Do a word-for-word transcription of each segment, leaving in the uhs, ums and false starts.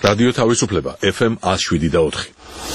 რადიო თავისუფლება ეფ ემ one oh seven და four.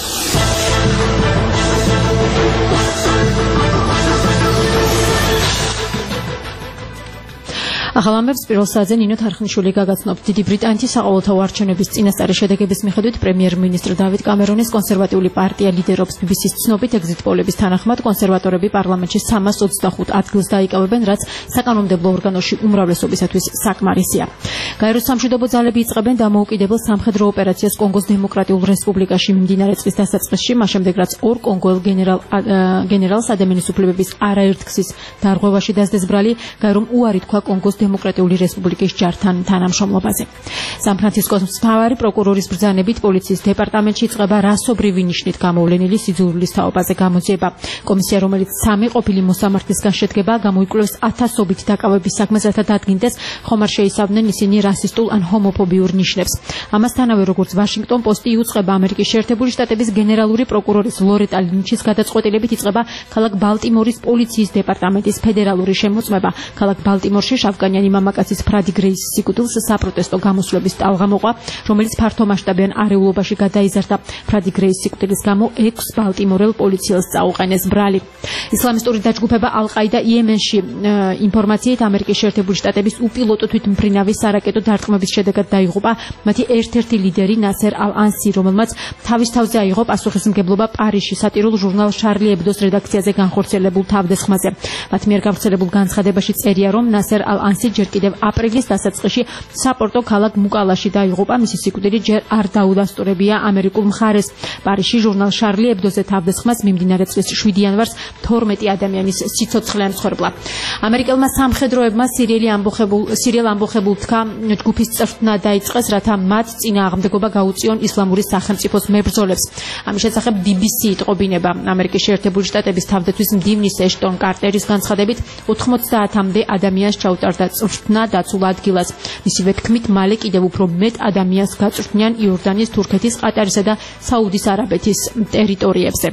ახალამბებს პირველ საათზე ნინო თარხნიშვილი გაგაცნობთ. დიდი ბრიტანეთის საყოველთაო არჩევნების წინასწარი შედეგების მიხედვით პრემიერ-მინისტრ დავით კამერონის კონსერვატიული პარტია ლიდერობს. ბი ბი სის ცნობით ეგზიტ პოლების თანახმად კონსერვატორები პარლამენტში სამას ოცდახუთ ადგილს დაიკავებენ, რაც საკანონმდებლო ორგანოში უმრავლესობისათვის საკმარისია. გაეროს სამშვიდობო ძალები იწყებენ დამოუკიდებელ სამხედრო ოპერაციას კონგოს დემოკრატიულ რესპუბლიკაში მიმდინარე წლის დასაწყისში, მას შემდეგ რაც ორ კონგოელ გენერალ გენერალს ადამიანის უფლებების არაერთგზის დარღვევაში დასდეს ბრალი, გაერომ უარი თქვა კონგოს დემოკრატიული რესპუბლიკის ჯართან თანამშრომლობაზე. სან-ფრანცისკოს მთავარი პროკურორის ბრძანებით პოლიციის დეპარტამენტში იწყება რასობრივი ნიშნით გამოვლენილი სიძულვილის თაობაზე გამოძიება. კომისია, რომელიც სამი ყოფილი მოსამართლისგან შედგება, გამოიკვლევს ათასობით დაკავების საქმეს, რათა დადგინდეს ხომ არ შეისავდნენ ისინი რასისტულ ან ჰომოფობიურ ნიშნებს. ამასთანავე, როგორც ვაშინგტონ პოსტი იუწყება, ამერიკის შეერთებული შტატების გენერალური პროკურორის ლორეტა ლინჩის გადაწყვეტილებით იწყება ქალაქ ბალტიმორის პოლიციის დეპარტამენტის ფედერალური შემოწმება. ქალაქ ბალტიმორში შავკანიანი მამაკაცის ფრადი გრეის სიკვდილს საპროტესტო გამოსვლების ტალღა მოყვა, რომელიც ფართომასშტაბიან არეულობაში გადაიზარდა. ფრადი გრეის სიკვდილის გამო ექვს ბალტიმორელ პოლიციელს წაუყენეს ბრალი. ისლამისტური დაჯგუფება ალ-ყაიდა იემენში ინფორმაციით ამერიკის შეერთებული შტატების უპილოტო თვითმფრინავის სარაკეტო დარტყმების შედეგად დაიღუპა მათი ერთ-ერთი ლიდერი ნასერ ალ-ანსი, რომელმაც თავის თავზე აიღო პასუხისმგებლობა პარიზში სატირულ ჟურნალ შარლი ებდოს რედაქციაზე განხორციელებულ თავდასხმაზე. მათ მიერ გავრცელებულ განცხადებაში წერია, რომ ნასერ ალ-ანსი ჯერ კიდევ აპრილის დასაწყისში საპორტო ქალაქ მუკალაში დაიღუპა. მისი სიკვდილი ჯერ არ დაუდასტურებია ამერიკულ მხარეს. პარიზში ჟურნალ შარლი ებდოზე თავდასხმას მიმდინარე წლის შვიდი იანვარს თორმეტი ადამიანის სიცოცხლე ემსხვერპლა. ამერიკელმა სამხედროებმა სირიელი ამბოხებულ სირიელ ამბოხებულთქა ჯგუფის წვრთნა დაიწყეს, რათა მათ წინააღმდეგობა გაუწიონ ისლამური სახელმწიფოს მებრძოლებს. ამის შესახებ ბი ბი სი იტყობინება. ამერიკის შეერთებული შტატების თავდაცვის მდივნის ეშტონ კარტერის განცხადებით ოთხმოცდაათამდე ადამიანს ჩაუტარდა წვრთნა დაცულ ადგილას. მისივე თქმით, მალე კიდევ უფრო მეტ ადამიანს გაწვრთნიან იორდანიის, თურქეთის, ყატარისა და საუდის არაბეთის ტერიტორიებზე.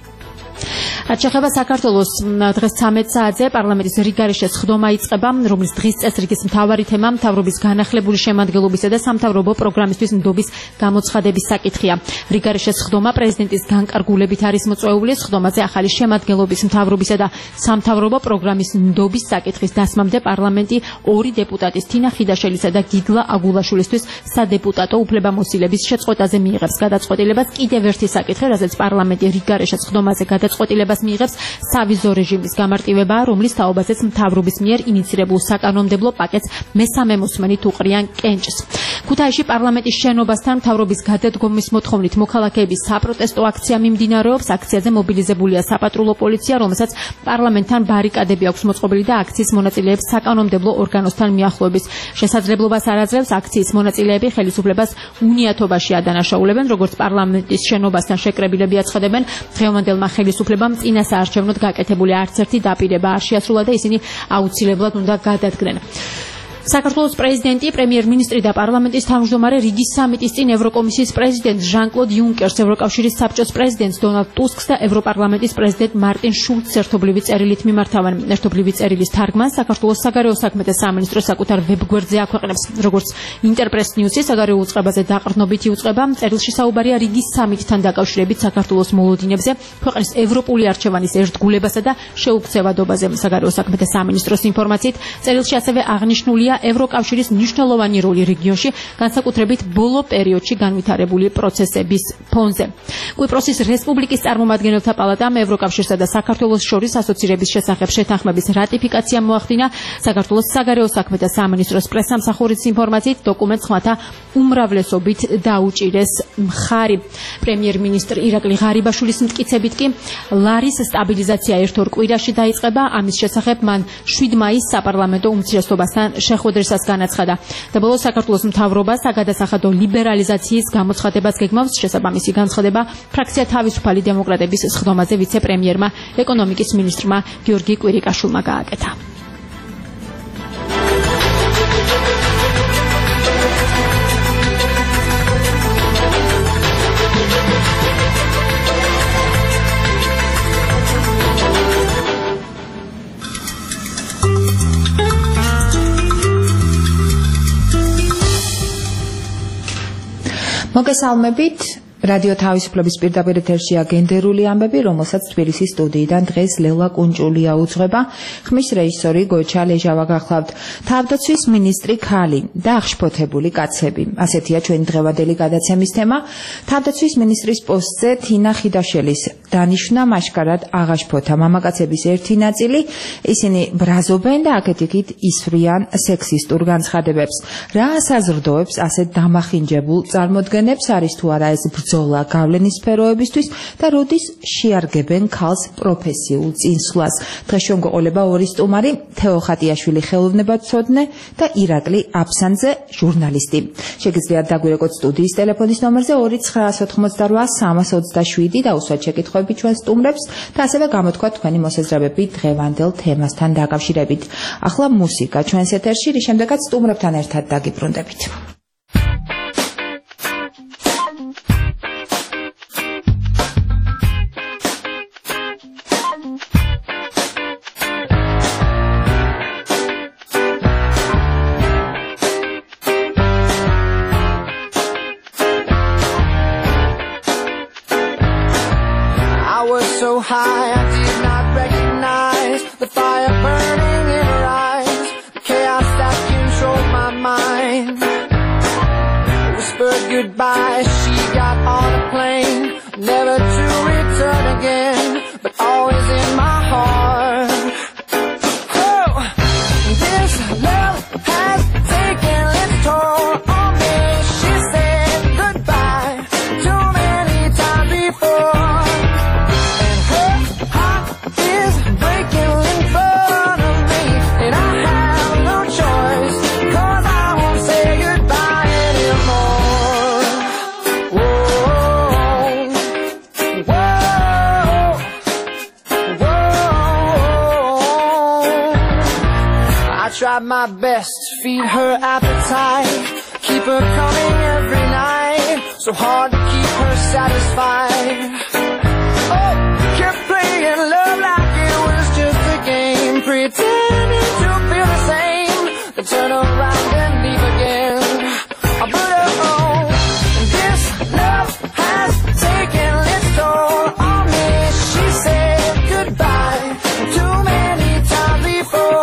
რაც შეეხება საქართველოს, დღეს ცამეტ საათზე პარლამენტის რიგგარეშე სხდომა იწყება, რომლის დღის წესრიგის მთავარი თემა მთავრობის განახლებული შემადგენლობისა და სამთავრობო პროგრამისთვის ნდობის გამოცხადების საკითხია. რიგგარეშე სხდომა პრეზიდენტის განკარგულებით არის მოწვეული. სხდომაზე ახალი შემადგენლობის მთავრობისა და სამთავრობო პროგრამის ნდობის საკითხის დასმამდე პარლამენტი ორი დეპუტატის, თინა ხიდაშელისა და გიგლა აგულაშვილისთვის სადეპუტატო უფლებამოსილების შეწყვეტაზე მიიღებს გადაწყვეტილებას. კიდევ ერთი საკითხი, რასაც პარლამენტი რიგგარეშე სხდომაზე გადაწყვეტილებას მიიღებს, სავიზო რეჟიმის გამარტივება, რომლის თაობაზეც მთავრობის მიერ ინიცირებულ საკანონმდებლო პაკეტს მესამე მოსმენით უყრიან კენჭს. ქუთაისში პარლამენტის შენობასთან მთავრობის გადადგომის მოთხოვნით მოქალაქეების საპროტესტო აქცია მიმდინარეობს. აქციაზე მობილიზებულია საპატრულო პოლიცია, რომელსაც პარლამენტთან ბარიკადები აქვს მოწყობილი და აქციის მონაწილეებს საკანონმდებლო ორგანოსთან მიახლოების შესაძლებლობას არ აძლევს. აქციის მონაწილეები ხელისუფლებას უნიათობაში ადანაშაულებენ, როგორც პარლამენტის შენობასთან შეკრებილები აცხადებენ. დღევანდელმა ხელისუფლებამ წინა საარჩევნოდ გაკეთებული არც ერთი დაპირება არ შეასრულა და ისინი აუცილებლად უნდა გადადგნენ. საქართველოს პრეზიდენტი, პრემიერ-მინისტრი და პარლამენტის თავმჯდომარე რიგის სამიტის წინ ევროკომისიის პრეზიდენტ ჟან-კლოდ იუნკერს, ევროკავშირის საბჭოს პრეზიდენტს დონალდ ტუსკს და ევროპარლამენტის პრეზიდენტ მარტინ შულცს ერთობლივი წერილით მიმართავენ. ერთობლივი წერილის თარგმანს საქართველოს საგარეო საქმეთა სამინისტრო საკუთარ ვებგვერდზე აქვეყნებს. როგორც ინტერპრეს ნიუსი საგარეო უწყებაზე დაყრდნობით იუწყება, წერილში საუბარია რიგის სამიტთან დაკავშირებით საქართველოს მოლოდინებზე, ქვეყნის ევროპული არჩევანის ერთგულებასა და შეუქცევადობაზე. საგარეო საქმეთა სამინისტროს ინფორმაციით, წერილში ასევე აღნიშნულია ევროკავშირის მნიშვნელოვანი როლი რეგიონში, განსაკუთრებით ბოლო პერიოდში განვითარებული პროცესების ფონზე. კვიპროსის რესპუბლიკის წარმომადგენელთა პალატამ ევროკავშირსა და საქართველოს შორის ასოცირების შესახებ შეთანხმების რატიფიკაცია მოახდინა. საქართველოს საგარეო საქმეთა სამინისტროს პრესამსახურის ინფორმაციით, დოკუმენტს ხმათა უმრავლესობით დაუჭირეს მხარი. პრემიერ-მინისტრ ირაკლი ღარიბაშვილის მტკიცებით კი ლარის სტაბილიზაცია ერთ ორ კვირაში დაიწყება. ამის შესახებ მან შვიდ მაისს საპარლამენტო უმცირესობასთან შეხვედრისას განაცხადა. და ბოლოს საქართველოს მთავრობა საგადასახადო ლიბერალიზაციის გამოცხადებას გეგმავს. შესაბამისი განცხადება ფრაქცია თავისუფალი დემოკრატების სხდომაზე ვიცე-პრემიერმა, ეკონომიკის მინისტრმა გიორგი კვირიკაშვილმა გააკეთა. მოგესალმებით რადიო თავისუფლების პირდაპირ ეთერშია გენდერული ამბები, რომელსაც თბილისის სტუდიიდან დღეს ლელა კუნჭულია უძღვება. ხმის რეჟისორი გოჩა ლეჟავა გახლავთ. თავდაცვის მინისტრი ქალი და აღშფოთებული კაცები. ასეთია ჩვენი დღევანდელი გადაცემის თემა. თავდაცვის მინისტრის პოსტზე თინა ხიდაშელის დანიშვნა მაშკარად აღაშფოთა მამაკაცების ერთი ნაწილი. ისინი ბრაზობენ და აქეთ-იქით ისვრიან სექსისტურ განცხადებებს. რა საზრდოებს ასეთ დამახინჯებულ წარმოდგენებს არის თუ არა ეს ბრძოლა გავლენის სფეროებისთვის და როდის შეარგებენ ქალს პროფესიულ წინსვლას. დღეს ჩვენ გვეყოლება ორი სტუმარი, თეო ხატიაშვილი ხელოვნებაცოდნე და ირაკლი აფსანძე ჟურნალისტი. შეგიძლიათ დაგვირეკოთ სტუდიის ტელეფონის ნომერზე ორი ცხრაას ოთხმოცდარვა სამას ოცდაშვიდი და უსვათ შეკითხვები ჩვენ სტუმრებს და ასევე გამოთქვათ თქვენი მოსაზრებები დღევანდელ თემასთან დაკავშირებით. ახლა მუსიკა ჩვენს ეთერში, რის შემდეგაც სტუმრებთან ერთად დაგიბრუნდებით. High, I did not recognize the fire burning in her eyes, the chaos that controlled my mind. Whispered goodbye, she got on a plane, never to return again, but always in my heart. Oh, this love has taken its toll on me. She said goodbye too many times before. Tried my best to feed her appetite, keep her coming every night, so hard to keep her satisfied. Oh, kept playing love like it was just a game, pretending to feel the same, then turn around and leave again. I put her on. This love has taken its toll on me. She said goodbye too many times before.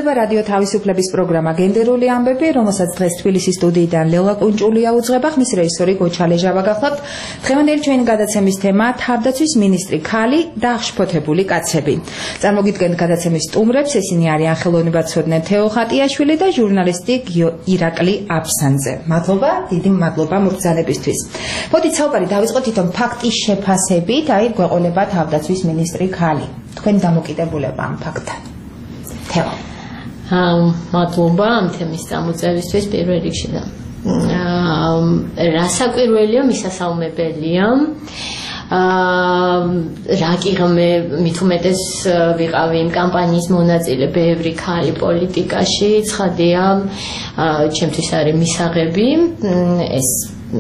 იწყება რადიო თავისუფლების პროგრამა გენდერული ამბები, რომელსაც დღეს თბილისის სტუდიიდან ლელა კუნჭულია უძღვება, ხმის რეჟისორი გოჩალეჟავა გახლავთ. დღევანდელი ჩვენი გადაცემის თემა თავდაცვის მინისტრი ქალი და აღშფოთებული კაცები. წარმოგიდგენთ გადაცემის სტუმრებს, ესენი არიან ხელოვნებაცოდნე თეო ხატიაშვილი და ჟურნალისტი ირაკლი აფსანძე. მადლობა, დიდი მადლობა მოგზაურობისთვის. მოდით საუბარი დავიწყოთ თვითონ ფაქტის შეფასებით, აი გვეყოლება თავდაცვის მინისტრი ქალი. თქვენ დამოკიდებულება ამ ფაქტთან. თეო. მადლობა ამ თემის წამოწევისთვის პირველ რიგში და რასაკვირველია, მისასალმებელია. რა კიღმე მით უმეტეს ვიყავი იმ კამპანიის მონაწილე ბევრი ქალი პოლიტიკაში, ცხადია, ჩემთვის არის მისაღები ეს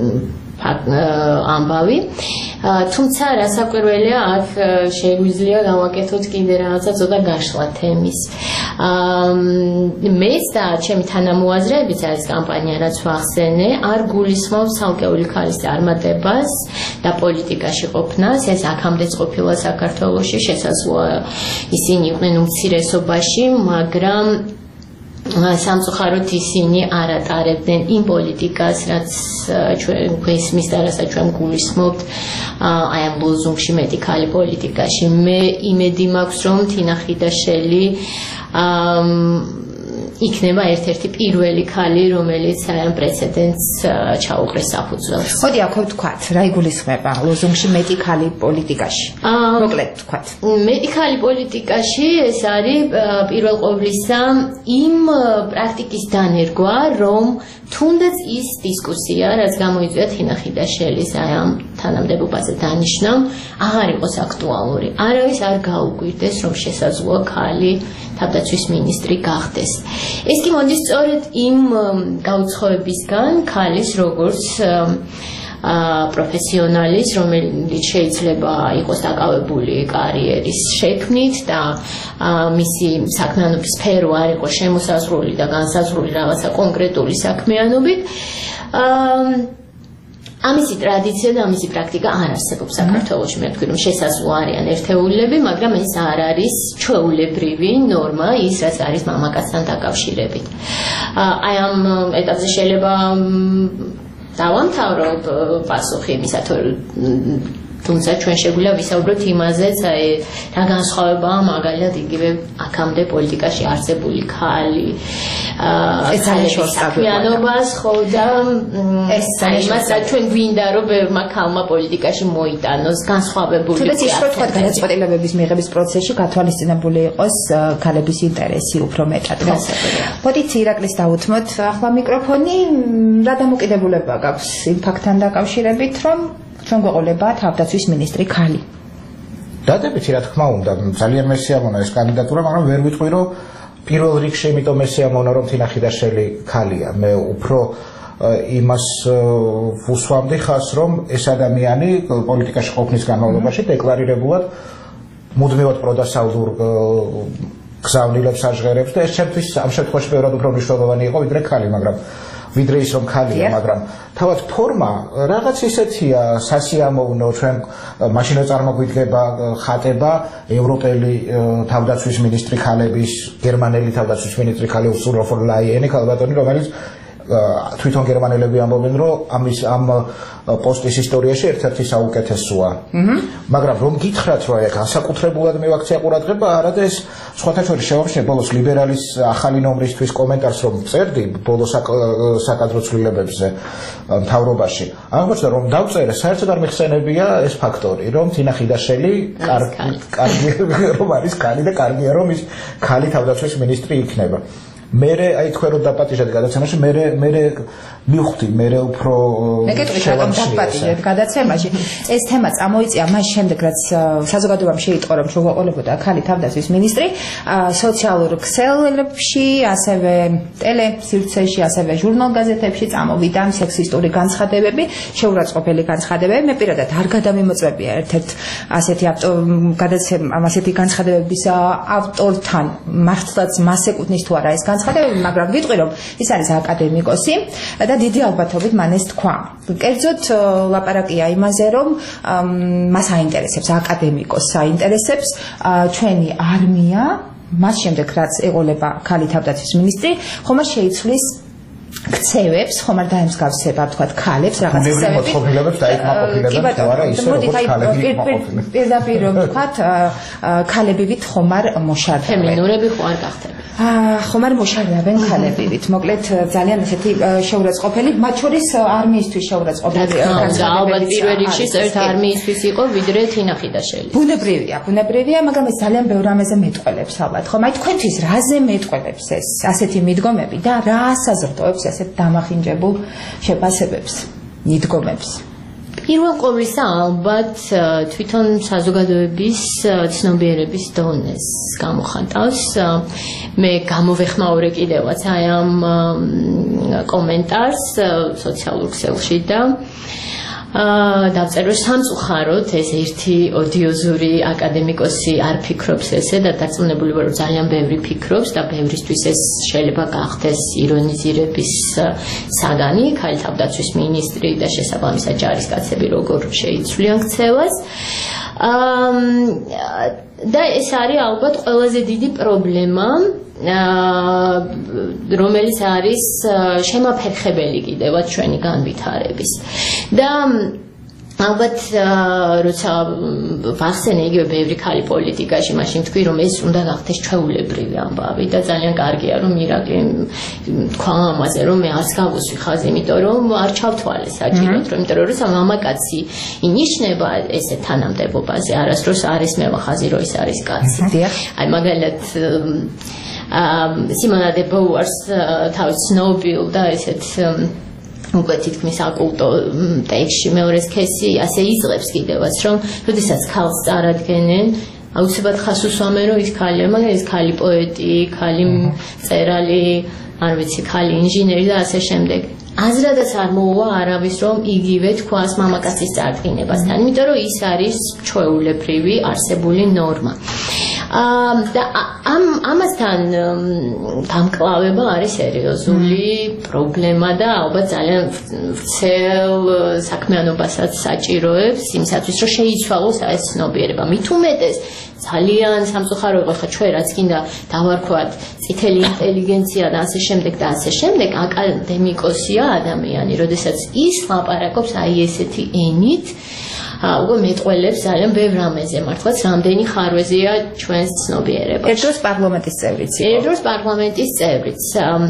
ამბავი. თუმცა რასაკვირველია, აქ შეგვიძლია გავაკეთოთ კიდე რაღაცა ცოტა გაშლა თემის. მეც და ჩემი თანამოაზრეებიც არის კამპანია, რაც ვახსენე, არ გულისხმობს ცალკეული ქალის წარმატებას და პოლიტიკაში ყოფნას. ეს აქამდეც ყოფილა საქართველოში, შესაძლოა ისინი იყვნენ უმცირესობაში, მაგრამ სამწუხაროდ ისინი არ ატარებდნენ იმ პოლიტიკას, რაც ჩვენ გვესმის და რასაც ჩვენ გულისხმობთ აი ამ ლოზუნგში მეტი ქალი პოლიტიკაში. მე იმედი მაქვს, რომ თინა ხიდაშელი იქნება ერთ-ერთი პირველი ქალი, რომელიც ამ პრეცედენტს ჩაუყრეს საფუძველს. მოდი აქ ვთქვათ, რა იგულისხმება ლოზუნგში მეტი ქალი პოლიტიკაში? მოკლედ ვთქვათ. მეტი ქალი პოლიტიკაში ეს არის პირველ ყოვლისა იმ პრაქტიკის დანერგვა, რომ თუნდაც ის დისკუსია, რაც გამოიწვია თინა ხიდაშელის აი ამ თანამდებობაზე დანიშნამ, აღარ იყოს აქტუალური. არავის არ გაუკვირდეს, რომ შესაძლოა ქალი თავდაცვის მინისტრი გახდეს. ეს კი მოდის სწორედ იმ გაუცხოებისგან, ქალის როგორც პროფესიონალის, რომელიც შეიძლება იყოს დაკავებული კარიერის შექმნით და მისი საქმიანობის სფერო არ იყოს შემოსაზღვრული და განსაზღვრული რაღაცა კონკრეტული საქმიანობით. ამისი ტრადიცია და ამისი პრაქტიკა არ არსებობს საქართველოში. მე ვთქვი, რომ შესაძლოა არიან ერთეულები, მაგრამ ეს არ არის ჩვეულებრივი ნორმა, ის რაც არის მამაკაცთან დაკავშირებით. აი ამ ეტაპზე შეიძლება დავამთავროთ პასუხი იმისათვის, თუმცა ჩვენ შეგვიძლია ვისაუბროთ იმაზეც, აი რა განსხვავებაა მაგალითად იგივე აქამდე პოლიტიკაში არსებული ქალი ეს არის საქმიანობას, ხო და ეს იმას რაც ჩვენ გვინდა რომ ბევრმა ქალმა პოლიტიკაში მოიტანოს განსხვავებული. თუმცა ის რო თქვა გადაწყვეტილებების მიღების პროცესში გათვალისწინებული იყოს ქალების ინტერესი უფრო მეტად. მოდით ირაკლის დავუთმოთ ახლა მიკროფონი, რა დამოკიდებულება გაქვს იმ ფაქტთან დაკავშირებით, რომ ჩვენ გვეყოლება თავდაცვის მინისტრი ქალი? დადებითი რა თქმა უნდა, ძალიან მესიამონა ეს კანდიდატურა, მაგრამ ვერ ვიტყვი რომ პირველ რიგში იმიტომ მესიამონა რომ თინა ხიდაშელი ქალია. მე უფრო იმას ვუსვამდი ხას, რომ ეს ადამიანი პოლიტიკაში ყოფნის განმავლობაში დეკლარირებულად მუდმივად პროდასავლურ გზავნილებს აჟღერებს და ეს ჩემთვის ამ შემთხვევაში ბევრად უფრო მნიშვნელოვანი იყო ვიდრე ქალი, მაგრამ ვიდრე ის რომ ქალია, მაგრამ თავად ფორმა რაღაც ისეთია სასიამოვნო, ჩვენ მაშინ წარმოგვიდგება ხატება ევროპელი თავდაცვის მინისტრი ქალების, გერმანელი თავდაცვის მინისტრი ქალი ურსულა ფონ ლაიენი ქალბატონი, რომელიც თვითონ გერმანელები ამბობენ, რომ ამის ამ პოსტის ისტორიაში ერთ-ერთი საუკეთესოა. მაგრამ რომ გითხრათ, რომ აი განსაკუთრებულად მივაქცია ყურადღება, არა და ეს სხვათა შორის შევამჩნიე ბოლოს ლიბერალის ახალი ნომრისთვის კომენტარს რომ წერდი ბოლოს საკადრო ცვლილებებზე მთავრობაში. აღმოჩნდა რომ დავწერე, საერთოდ არ მიხსენებია ეს ფაქტორი, რომ თინა ხიდაშელი კარგი რომ არის ქალი და კარგია რომ ის ქალი თავდაცვის მინისტრი იქნება. მერე აი თქვენ რომ დაპატიჟეთ გადაცემაში, მერე მერე მივხვდი, მერე უფრო დაპატიჟეთ გადაცემაში. ეს თემა წამოიწია მას შემდეგ, რაც საზოგადოებამ შეიტყო, რომ შეგვეყოლებოდა ქალი თავდაცვის მინისტრი, სოციალურ ქსელებში, ასევე ტელესივრცეში, ასევე ჟურნალ-გაზეთებში წამოვიდა სექსისტური განცხადებები, შეურაცხყოფელი განცხადებები. მე პირადად არ გადამიმოწმებია ერთ-ერთ ასეთი გადაცემა, ასეთი განცხადებების ავტორთან მართლაც მას ეკუთვნის თუ არა ეს განცხადებები, მაგრამ ვიტყვი რომ ის არის აკადემიკოსი და დიდი ალბათობით მან ეს თქვა. კერძოდ ლაპარაკია იმაზე, რომ მას აინტერესებს აკადემიკოსს აინტერესებს ჩვენი არმია მას შემდეგ რაც ეყოლება ქალი თავდაცვის მინისტრი, ხომ არ შეიცვლის ქცევებს, ხომ არ დაემსგავსება, თქვათ, ქალებს რაღაც ქცევები. მოწყობილებებს დაიკმაყოფილებენ, თუ არა ისე როგორც ქალები იქმაყოფილებენ. პირდაპირ ვთქვათ, ქალებივით ხომ არ მოშარდებენ. ფემინურები ხო არ გახდებენ. ხომ არ მოშარდებენ ქალებივით. მოკლედ ძალიან ესეთი შეურაცხყოფელი, მათ შორის არმიისთვის შეურაცხყოფელი. ალბათ პირველ რიგში ერთ არმიისთვის იყო, ვიდრე თინა ხიდაშელი. ბუნებრივია, ბუნებრივია, მაგრამ ეს ძალიან ბევრ რამეზე მეტყველებს ალბათ. ხომ აი თქვენთვის რაზე მეტყველებს ეს ასეთი მიდგომები და რა ასაზრდოებს ასეთ დამახინჯებულ შეფასებებს, მიდგომებს? პირველ ყოვლისა ალბათ თვითონ საზოგადოების ცნობიერების დონეს გამოხატავს. მე გამოვეხმაურე კიდევაც აი ამ კომენტარს სოციალურ ქსელში და დავწერო სამწუხაროდ ეს ერთი ოდიოზური აკადემიკოსი არ ფიქრობს ესე და დარწმუნებული ვარ რომ ძალიან ბევრი ფიქრობს და ბევრისთვის ეს შეიძლება გახდეს ირონიზირების საგანი ქალი თავდაცვის მინისტრი და შესაბამისად ჯარისკაცები როგორ შეიცვლიან ქცევას და ეს არის ალბათ ყველაზე დიდი პრობლემა რომელიც არის შემაფერხებელი კიდევაც ჩვენი განვითარების და ალბათ როცა ვახსენე იგივე ბევრი ქალი პოლიტიკაში მაშინ თქვი რომ ეს უნდა გახდეს ჩვეულებრივი ამბავი და ძალიან კარგია რომ მირაკლი თქვა ამაზე რომ მე არც გავუსვი ხაზი იმიტომ რომ არ ჩავთვალე საჭიროდ რომ იმიტომ რომ როცა მამაკაცი ინიშნება ესე თანამდებობაზე არასდროს არ ესმევა ხაზი რომ ის არის კაცი აი მაგალითად სიმონა დე ბოუარს თავის ცნობილ და ესეთ უკვე თითქმის აკულტო ტექსტში მეორე სქესი ასე იწყებს კიდევაც რომ როდესაც ქალს წარადგენენ აუცილებლად ხას უსვამენ რომ ის ქალია მაგრამ ეს ქალი პოეტი, ქალი მწერალი, არ ვიცი, ქალი ინჟინერი და ასე შემდეგ აზრადაც არ მოუვა არავის რომ იგივე თქვას მამაკაცის წარდგინებასთან იმიტომ რომ ის არის ჩვეულებრივი არსებული ნორმა და ამ ამასთან დამკლავება არის სერიოზული პრობლემა და ალბათ ძალიან ვრცელ საქმიანობასაც საჭიროებს იმისათვის რომ შეიცვალოს ეს ცნობიერება მით უმეტეს ძალიან სამწუხარო იყო ხა ჩვენ რაც კიდე დავარქვათ წითელი ინტელიგენცია და ასე შემდეგ და ასე შემდეგ აკადემიკოსია ადამიანი როდესაც ის ლაპარაკობს აი ესეთი ენით უკვე მეტყველებს ძალიან ბევრ რამეზე მართლაც რამდენი ხარვეზია ჩვენს ცნობიერებას ერთ დროს პარლამენტის წევრიც იყო ერთ დროს პარლამენტის წევრიც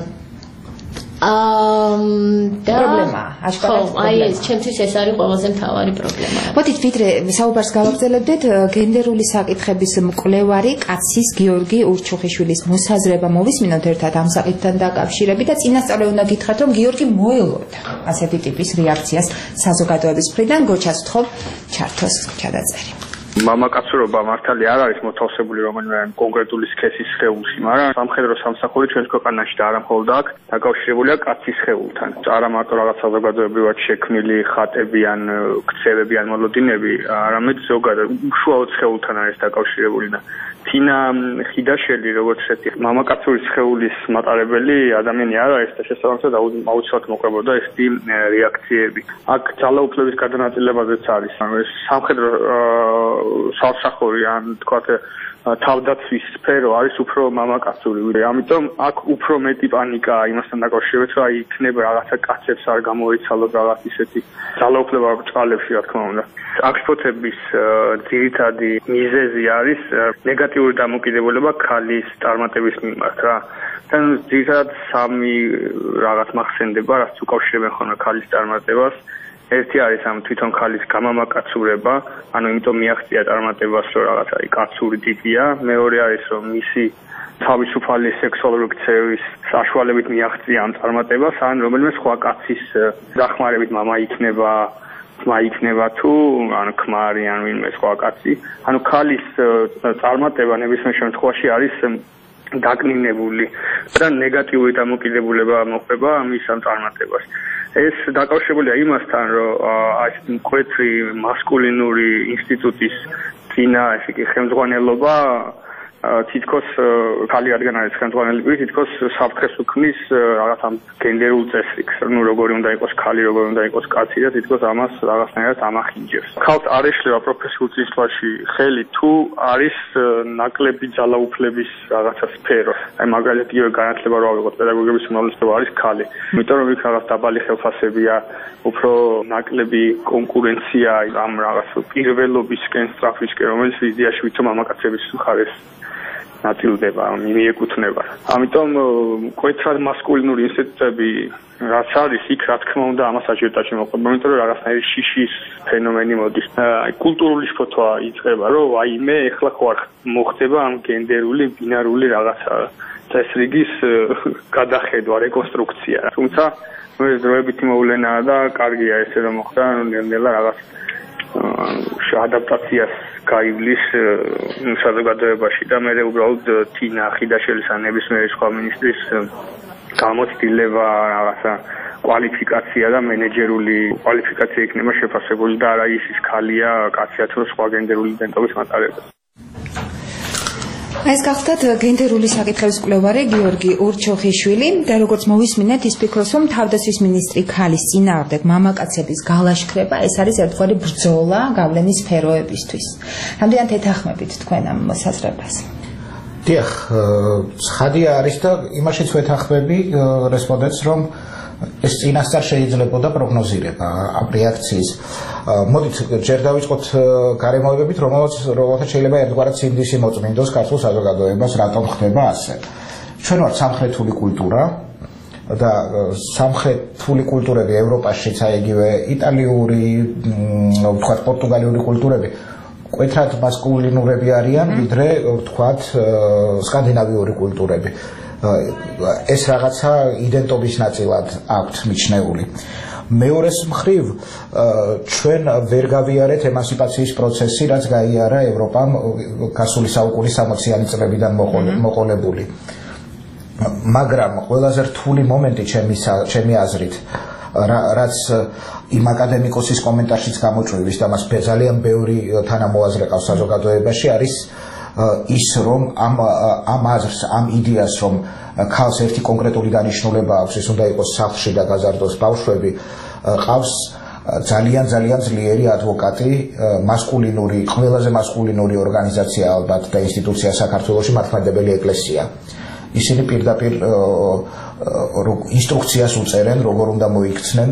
და პრობლემა აშკარად აი ეს ჩემთვის ეს არის ყველაზე მთავარი პრობლემა მოდით ვიდრე საუბარს გავაგრძელებდეთ გენდერული საკითხების მკვლევარი კაცის გიორგი ურჩუხიშვილის მოსაზრება მოვისმინოთ ერთად ამ საკითხთან დაკავშირებით და წინასწარ უნდა გითხრათ რომ გიორგი მოელოდა ასეთი ტიპის რეაქციას საზოგადოების მხრიდან გოჩას ვთხოვ ჩართოს ჩადაწერი მამაკაცურობა მართალი არ არის მოთავსებული რომელიმე კონკრეტული სქესის სხეულში, მაგრამ სამხედრო სამსახური ჩვენს ქვეყანაში და არა მხოლოდ აქ დაკავშირებულია კაცის სხეულთან. არა მარტო რაღაც საზოგადოებრივად შექმნილი ხატები ან ქცევები ან მოლოდინები, არამედ ზოგადად უშუალოდ სხეულთან არის დაკავშირებული და თინა ხიდაშელი როგორც ესეთი მამაკაცური სხეულის მატარებელი ადამიანი არ არის და შესაბამისად აუცილებლად მოყვებოდა ესეთი რეაქციები. აქ ძალაუფლების გადანაწილებაზეც არის. ეს სამხედრო სამსახური ან თქვათ თავდაცვის სფერო არის უფრო მამაკაცური. ამიტომ აქ უფრო მეტი პანიკაა იმასთან დაკავშირებით, რომ აი იქნება რაღაცა კაცებს არ გამოიცალოთ რაღაც ისეთი ძალაუფლება ბრწყალებში, რა თქმა უნდა. აღშფოთების ძირითადი მიზეზი არის ნეგატიური დამოკიდებულება ქალის წარმატების მიმართ რა. თან ძირითადად სამი რაღაც მახსენდება, რაც უკავშირებენ ხოლმე ქალის წარმატებას. ერთი არის ამ თვითონ ქალის გამამაკაცურება, ანუ იმიტომ მიაღწია წარმატებას, რომ რაღაც არის კაცური ტიპია. მეორე არის რომ მისი თავისუფალი სექსუალური ქცევის საშუალებით მიაღწია ამ წარმატებას, ან რომელიმე სხვა კაცის დახმარებით მამა იქნება, ხმა იქნება თუ ან ქმარი ან ვინმე სხვა კაცი. ანუ ქალის წარმატება ნებისმიერ შემთხვევაში არის დაკნინებული და ნეგატიური დამოკიდებულება მოხდება მის ამ წარმატებას. ეს დაკავშირებულია იმასთან, რომ აი მკვეთრი მასკულინური ინსტიტუტის წინა ესე იგი ხელმძღვანელობა თითქოს ხალი რადგან არის ხელმძღვანელი პირი, თითქოს საფრთხეს უქმნის რაღაც ამ გენდერულ წესრიგს, ნუ როგორი უნდა იყოს ხალი, როგორი უნდა იყოს კაცი და თითქოს ამას რაღაცნაირად ამახინჯებს. ხალხს არ ეშლება პროფესიულ წინსვლაში ხელი თუ არის ნაკლები ძალაუფლების რაღაცა სფერო. აი მაგალითად იგივე განათლება რო ავიღოთ, პედაგოგების უმრავლესობა არის ხალი. იმიტომ რომ იქ რაღაც დაბალი ხელფასებია, უფრო ნაკლები კონკურენცია ამ რაღაც პირველობისკენ, სწრაფისკენ, რომელიც ვიზიაში ვითომ მამაკაცების მხარეს ნაწილდება, მიეკუთვნება. ამიტომ მკვეთრად მასკულინური ინსტიტუტები რაც არის იქ რა თქმა უნდა ამას აჯიოტაჟი მოყვება, იმიტომ რომ რაღაცნაირი შიშის ფენომენი მოდის. აი კულტურული შფოთვა იწყება, რომ აიმე ეხლა ხო არ მოხდება ამ გენდერული, ბინარული რაღაცა წესრიგის გადახედვა, რეკონსტრუქცია. თუმცა მე დროებითი მოვლენაა და კარგია ესე რომ მოხდა, ნელ-ნელა რაღაც ადაპტაციას გაივლის საზოგადოებაში და მე უბრალოდ თინა ხიდაშელის ან ნებისმიერი სხვა მინისტრის გამოცდილება რაღაცა კვალიფიკაცია და მენეჯერული კვალიფიკაცია იქნება შეფასებული და არა ის ხალია კაცია თუ სხვა გენდერული იდენტობის მატარებელი. ეს გახლდათ გენდერული საკითხების მკვლევარი გიორგი ურჩოხიშვილი და როგორც მოვისმინეთ ის ფიქრობს რომ თავდაცვის მინისტრი ქალის წინააღმდეგ მამაკაცების გალაშქრება ეს არის ერთგვარი ბრძოლა გავლენის სფეროებისთვის. რამდენად ეთანხმებით თქვენ ამ საზრებას? დიახ, ცხადია არის და იმაშიც ვეთანხმები რესპონდენტს რომ ეს წინასწარ შეიძლებოდა პროგნოზირება ამ რეაქციის. მოდით ჯერ დავიწყოთ გარემოებებით, რომელთაც შეიძლება ერთგვარად სინდისი მოწმინდოს ქართულ საზოგადოებას, რატომ ხდება ასე. ჩვენ ვართ სამხრეთული კულტურა და სამხრეთული კულტურები ევროპაშიც, აი იგივე იტალიური, ვთქვათ პორტუგალიური კულტურები მკვეთრად მასკულინურები არიან, ვიდრე ვთქვათ სკანდინავიური კულტურები. ეს რაღაცა იდენტობის ნაწილად აქვთ მიჩნეული. მეორეს მხრივ ჩვენ ვერ გავიარეთ ემანსიპაციის პროცესი, რაც გაიარა ევროპამ გასული საუკუნის სამოციანი წლებიდან მოყოლებული. მაგრამ ყველაზე რთული მომენტი ჩემი აზრით, რაც იმ აკადემიკოსის კომენტარშიც გამოწვევის და მას ძალიან ბევრი თანამოაზრე ყავს საზოგადოებაში, არის ის რომ ამ ამ აზრს, ამ იდეას რომ ქალს ერთი კონკრეტული დანიშნულება აქვს, ის უნდა იყოს სახლში და გაზარდოს ბავშვები, ყავს ძალიან ძალიან ძლიერი ადვოკატი, მასკულინური, ყველაზე მასკულინური ორგანიზაცია ალბათ და ინსტიტუცია საქართველოში მართლმადიდებელი ეკლესია. ისინი პირდაპირ ინსტრუქციას უწერენ, როგორ უნდა მოიქცნენ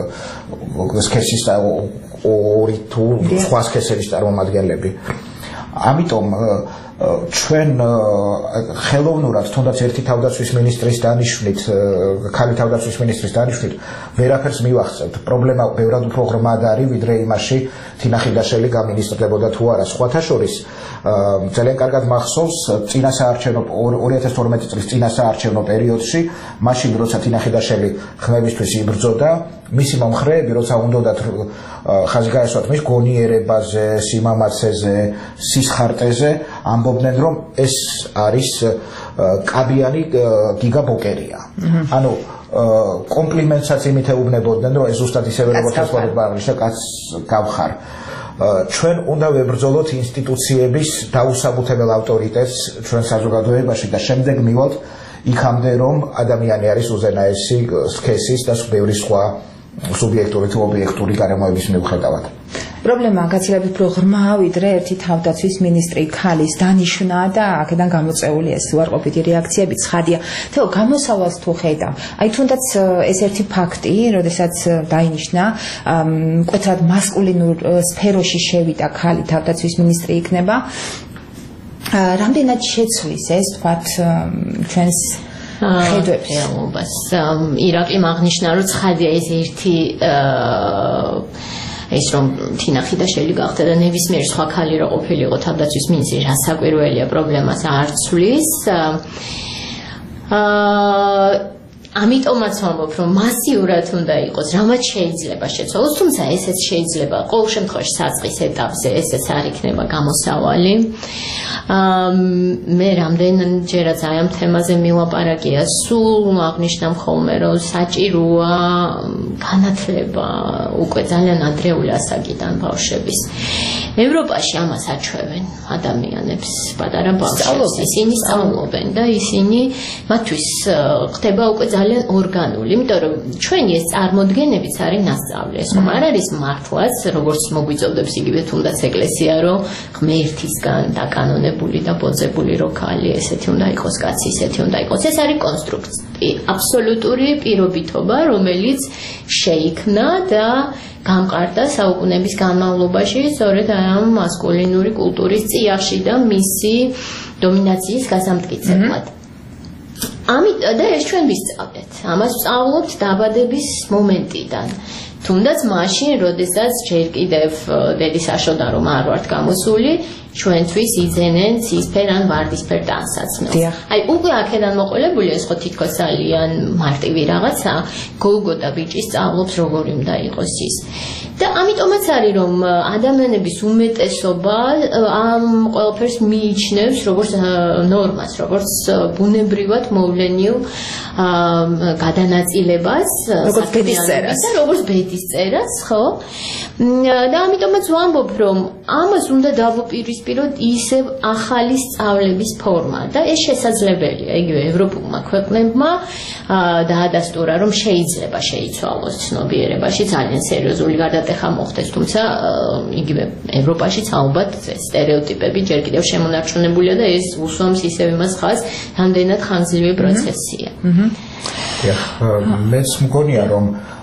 სქესის ორი თუ სხვა სქესების წარმომადგენლები. ამიტომ ჩვენ ხელოვნურად თუნდაც ერთი თავდაცვის მინისტრის დანიშვნით, ქალი თავდაცვის მინისტრის დანიშვნით ვერაფერს მივახცევთ. პრობლემა ბევრად უფრო ღრმად არის, ვიდრე იმაში თინა ხიდაშელი გამინისტრდებოდა თუ არა. სხვათა შორის ძალიან კარგად მახსოვს წინა საარჩევნო ორი ათას თორმეტი წლის წინა საარჩევნო პერიოდში, მაშინ როცა თინა ხიდაშელი ხმებისთვის იბრძოდა, მისი მომხრეები როცა უნდათ ხაზი გაესვათ მის გონიერებაზე, სიმამაცეზე, სისხარტეზე, ამბობდნენ რომ ეს არის კაბიანი გიგაბოკერია. ანუ კომპლიმენტსაც იმით ეუბნებოდნენ, რომ ეს ზუსტად ისევე როგორც ასვადებ აღნიშნა კაცს გავხარ. ჩვენ უნდა ვებრძოლოთ ინსტიტუციების დაუსაბუთებელ ავტორიტეტს ჩვენ საზოგადოებაში და შემდეგ მივალთ იქამდე რომ ადამიანი არის უზენაესი სქესის და ბევრი სხვა სუბიექტური თუ ობიექტური გარემოების მიუხედავად. პრობლემა გაცილებით უფრო ღრმაა, ვიდრე ერთი თავდაცვის მინისტრი ქალის დანიშვნა და აქედან გამოწეული ეს უარყოფითი რეაქციები ცხადია. თეო გამოსავალს თუ ხედავ, აი თუნდაც ეს ერთი ფაქტი, როდესაც დაინიშნა მკვეთრად მასკულინურ სფეროში შევიდა ქალი თავდაცვის მინისტრი იქნება, რამდენად შეცვლის ეს თქვათ ჩვენს ხედვებს რეალობას. ირაკლიმ აღნიშნა, რომ ცხადია ეს ერთი ეს რომ თინა ხიდაშელი გახდა და ნებისმიერ სხვა ქალი რო ყოფილიყო თავდაცვის მინისტრი, რასაკვირველია პრობლემას არ ცვლის. აა ამიტომაც ვამბობ, რომ მასიურად უნდა იყოს, რამაც შეიძლება შეცვალოს, თუმცა ესეც შეიძლება ყოველ შემთხვევაში საწყის ეტაპზე ესეც არ იქნება გამოსავალი. მე რამდენჯერაც აი ამ თემაზე მილაპარაკია, სულ აღნიშნავ ხოლმე, რომ საჭიროა განათლება უკვე ძალიან ადრეული ასაკიდან ბავშვების. ევროპაში ამას აჩვევენ ადამიანებს, პატარა ბავშვებს, ისინი სწავლობენ და ისინი მათთვის ხდება უკვე ძალიან ორგანული, იმიტომ რომ ჩვენი ეს წარმოდგენებიც არის ნასწავლი, ეს რომ არ არის მართლაც, როგორც მოგვიწოდებს იგივე თუნდაც ეკლესია, რომ ღმერთისგან დაკანონებული და ბოძებული რო ქალი, ესეთი უნდა იყოს კაცი, ესეთი უნდა იყოს. ეს არის კონსტრუქცია, აბსოლუტური პირობითობა, რომელიც შეიქმნა და გამყარდა საუკუნეების განმავლობაში, სწორედ ამ მასკულინური კულტურის წიაღში და მისი დომინაციის გასამტკიცებლად. ამით და ეს ჩვენ ვისწავლეთ. ამას ვსწავლობთ დაბადების მომენტიდან. თუნდაც მაშინ, როდესაც ჯერ კიდევ დედის აშოდან რომ არ ვართ გამოსული, ჩვენთვის იძენენ ცისფერ ან ვარდისფერ ტანსაცმელს. აი, უკვე აქედან მოყოლებული ეს ხო თითქოს ძალიან მარტივი რაღაცა, გოლგოტა ბიჭი სწავლობს როგორი უნდა იყოს ის. და ამიტომაც არის რომ ადამიანების უმეტესობა ამ ყველაფერს მიიჩნევს როგორც ნორმას, როგორც ბუნებრივად მოვლენილ გადანაწილებას, როგორც ბედის წერას, როგორც ბედის წერას, ხო? და ამიტომაც ვამბობ, რომ ამას უნდა დავუპირისპიროთ ისევ ახალი სწავლების ფორმა და ეს შესაძლებელია, იგივე ევროპულმა ქვეყნებმა დაადასტურა, რომ შეიძლება შეიცვალოს ცნობიერებაში ძალიან სერიოზული გადატეხა მოხდეს, თუმცა იგივე ევროპაშიც ალბათ სტერეოტიპები ჯერ კიდევ შემონარჩუნებულია და ეს უსვამს ისევ იმას ხაზს, რამდენად ხანგრძლივი პროცესია. მეც მგონია, რომ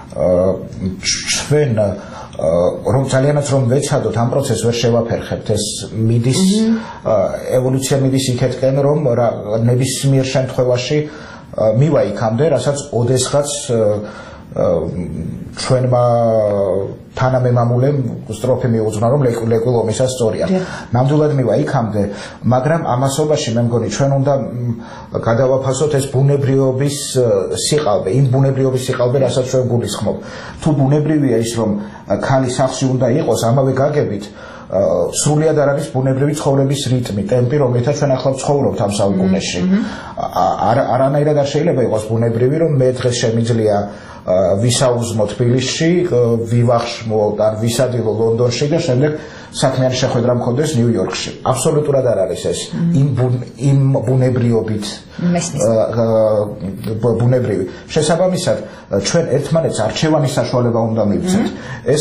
ჩვენ რომ ძალიანაც რომ ვეცადოთ ამ პროცესს ვერ შევაფერხებთ, ეს მიდის ევოლუცია მიდის იქეთკენ, რომ ნებისმიერ შემთხვევაში მივა იქამდე, რასაც ოდესღაც ჩვენმა თანამემამულემ სტროფი მიუძღვნა, რომ ლეკვილომისა სწორია. ნამდვილად მივა იქამდე, მაგრამ ამასობაში მე მგონი ჩვენ უნდა გადავაფასოთ ეს ბუნებრიობის სიყალბე, იმ ბუნებრიობის სიყალბე, რასაც ჩვენ გულისხმობ. თუ ბუნებრივია ის, რომ ქალი სახლში უნდა იყოს, ამავე გაგებით სრულიად არ არის ბუნებრივი ცხოვრების რიტმი, ტემპი, რომელთა ჩვენ ახლა ვცხოვრობთ ამ საუკუნეში. არანაირად არ შეიძლება იყოს ბუნებრივი, რომ მე დღეს შემიძლია ვისაუზმო თბილისში, ვივახშმო და ვისადილო ლონდონში და შემდეგ საქმიანი შეხვედრა მქონდეს ნიუ-იორკში. აბსოლუტურად არ არის ეს იმ იმ ბუნებრიობით ბუნებრივი. შესაბამისად, ჩვენ ერთმანეთს არჩევანის საშუალება უნდა მივცეთ. ეს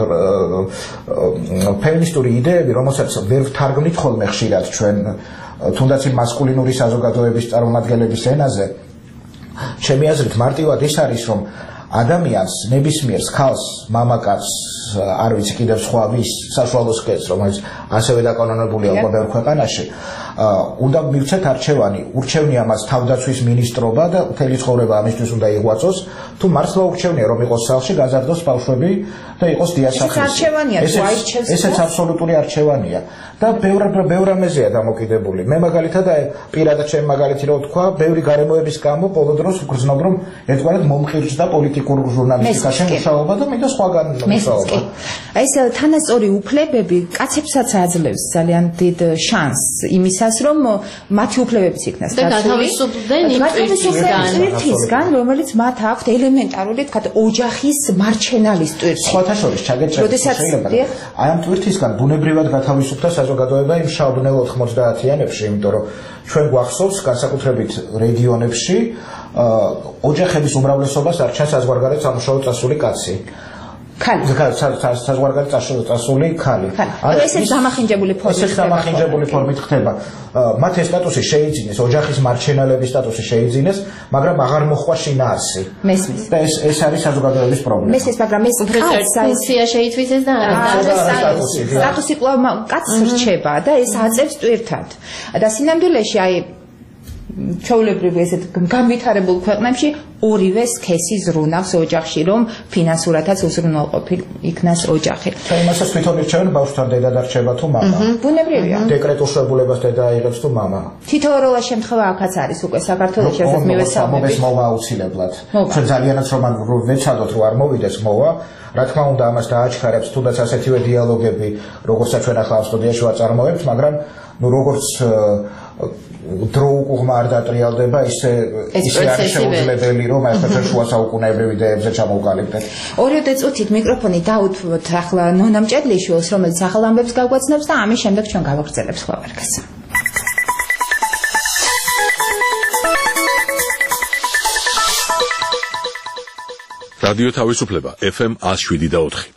ფემინისტური იდეები, რომელსაც ვერ ვთარგმნით ხოლმე ხშირად ჩვენ, თუნდაც იმ მასკულინური საზოგადოების წარმომადგენლების ენაზე, ჩემი აზრით მარტივად ის არის, რომ ადამიანს ნებისმიერ ქალს, მამაკაცს, არ ვიცი კიდევ სხვა ვის საშუალო სქესს, რომელიც ასევე დაკანონებულია უკვე ბევრ ქვეყანაში, უნდა მივცეთ არჩევანი, ურჩევნია მას თავდაცვის მინისტრობა და მთელი ცხოვრება ამისთვის უნდა იღვაწოს, თუ მართლა ურჩევნია რომ იყოს სახლში, გაზარდოს ბავშვები და იყოს დიასახლისი. ესეც აბსოლუტური არჩევანია და ბევრ ბევრ ამეზეა დამოკიდებული. მე მაგალითად პირადად ჩემ მაგალითი რო ვთქვა, ბევრი გარემოების გამო ბოლო დროს ვგრძნობ, რომ ერთგვარად მომხირჯდა პოლიტიკურ ჟურნალისტიკაში მუშაობა და მინდა სხვაგან მუშაობა. ეს თანასწორი უფლებები კაცებსაც აძლევს ძალიან დიდ შანსს იმისას, რომ მათი უფლებებიც იქნას გათავისუფლდნენ რომელიც მათ აქვთ ელემენტარული, თქვათ, ოჯახის მარჩენალის ტვირთი. სხვათა შორის ჩაგეჭრა შეიძლება. აი ამ ტვირთისგან ბუნებრივად გათავისუფლდა საზოგადოება იმ შავ-ბნელ ოთხმოცდაათიანებში, იმიტომ რომ ჩვენ გვახსოვს განსაკუთრებით რეგიონებში ოჯახების უმრავლესობას არჩევს საზღვარგარეთ სამუშაო წასული კაცი. ქალი. საზღვარგარეთ წასული ქალი. ანუ ესეც დამახინჯებული ფორმით ესეც დამახინჯებული ფორმით ხდება. მათ ეს სტატუსი შეიძინეს, ოჯახის მარჩენალების სტატუსი შეიძინეს, მაგრამ აღარ მოხდა შინაარსი. მესმის. და ეს ეს არის საზოგადოების პრობლემა. მესმის, მაგრამ ეს ფუნქცია შეითვისეს და არა სტატუსი. სტატუსი კვლავ კაცს რჩება და ეს აწევს ტვირთად. და სინამდვილეში აი ჩვეულებრივ ესეთ განვითარებულ ქვეყნებში ორივე სქესი ზრუნავს ოჯახში, რომ ფინანსურადაც უზრუნველყოფილ იქნას ოჯახი. იმასაც თვითონ ირჩევენ ბავშვთან დედა და რჩება თუ მამა. ბუნებრივია. დეკრეტულ შებულებას დედა აიღებს თუ მამა. თითოეულა შემთხვევა აქაც არის უკვე საქართველოში ასეთ მივესალმებით. მომეს მოვა აუცილებლად. ჩვენ ძალიანაც რომ ვეცადოთ რომ არ მოვიდეს მოვა, რა თქმა უნდა ამას დააჩქარებს თუნდაც ასეთივე დიალოგები, როგორცაც ჩვენ ახლა სტუდიაში ვაწარმოებთ, მაგრამ ნუ როგორც დრო უკუღმა არ დატრიალდება, ისე ისე არის შეუძლებელი, რომ ახლა ჩვენ შუა საუკუნეებრივ იდეებზე ჩამოვყალიბდეთ. ორი წუთით მიკროფონი დაუთმოთ ახლა ნონა მჭედლიშვილს, რომელიც ახალ ამბებს გაგვაცნობს და ამის შემდეგ ჩვენ გავაგრძელებ სხვა ვარგას. რადიო თავისუფლება ეფ ემ one oh seven და four.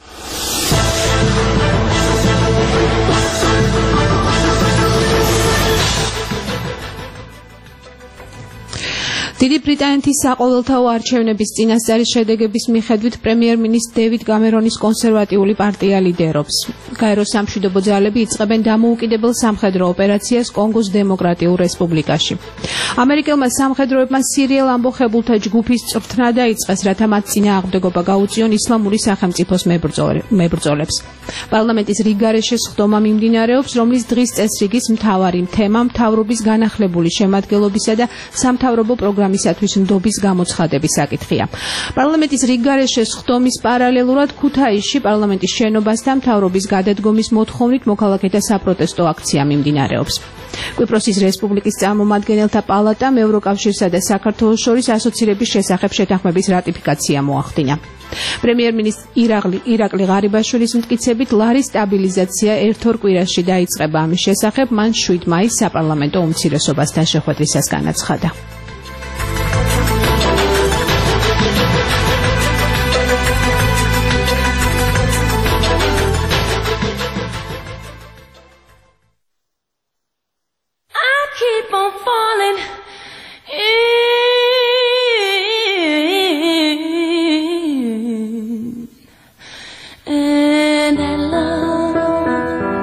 დიდი ბრიტანეთის საყოველთაო არჩევნების წინასწარი შედეგების მიხედვით პრემიერ-მინისტრ დევიდ კამერონის კონსერვატიული პარტია ლიდერობს. გაეროს სამშვიდობო ძალები იწყებენ დამოუკიდებელ სამხედრო ოპერაციას კონგოს დემოკრატიულ რესპუბლიკაში. ამერიკელმა სამხედროებმა სირიელ ამბოხებულთა ჯგუფის წვრთნა დაიწყეს, რათა მათ წინააღმდეგობა გაუწიონ ისლამური სახელმწიფოს მებრძოლებს. პარლამენტის რიგგარეშე სხდომა მიმდინარეობს, რომლის დღის წესრიგის მთავარი თემა მთავრობის განახლებული შემადგენლობისა და სამთავრობო პროგრამისათვის ნდობის გამოცხადების საკითხია. პარლამენტის რიგგარეშე სხდომის პარალელურად ქუთაისში პარლამენტის შენობასთან მთავრობის გადადგომის მოთხოვნით მოქალაქეთა საპროტესტო აქცია მიმდინარეობს. კვიპროსის რესპუბლიკის წარმომადგენელთა პალატამ ევროკავშირსა და საქართველოს შორის ასოცირების შესახებ შეთანხმების რატიფიკაცია მოახდინა. პრემიერ-მინისტრ ირაკლი ღარიბაშვილის მტკიცებით ლარის სტაბილიზაცია ერთ-ორ კვირაში დაიწყება. ამის შესახებ მან შვიდ მაისს საპარლამენტო უმცირესობასთან შეხვედრისას განაცხადა.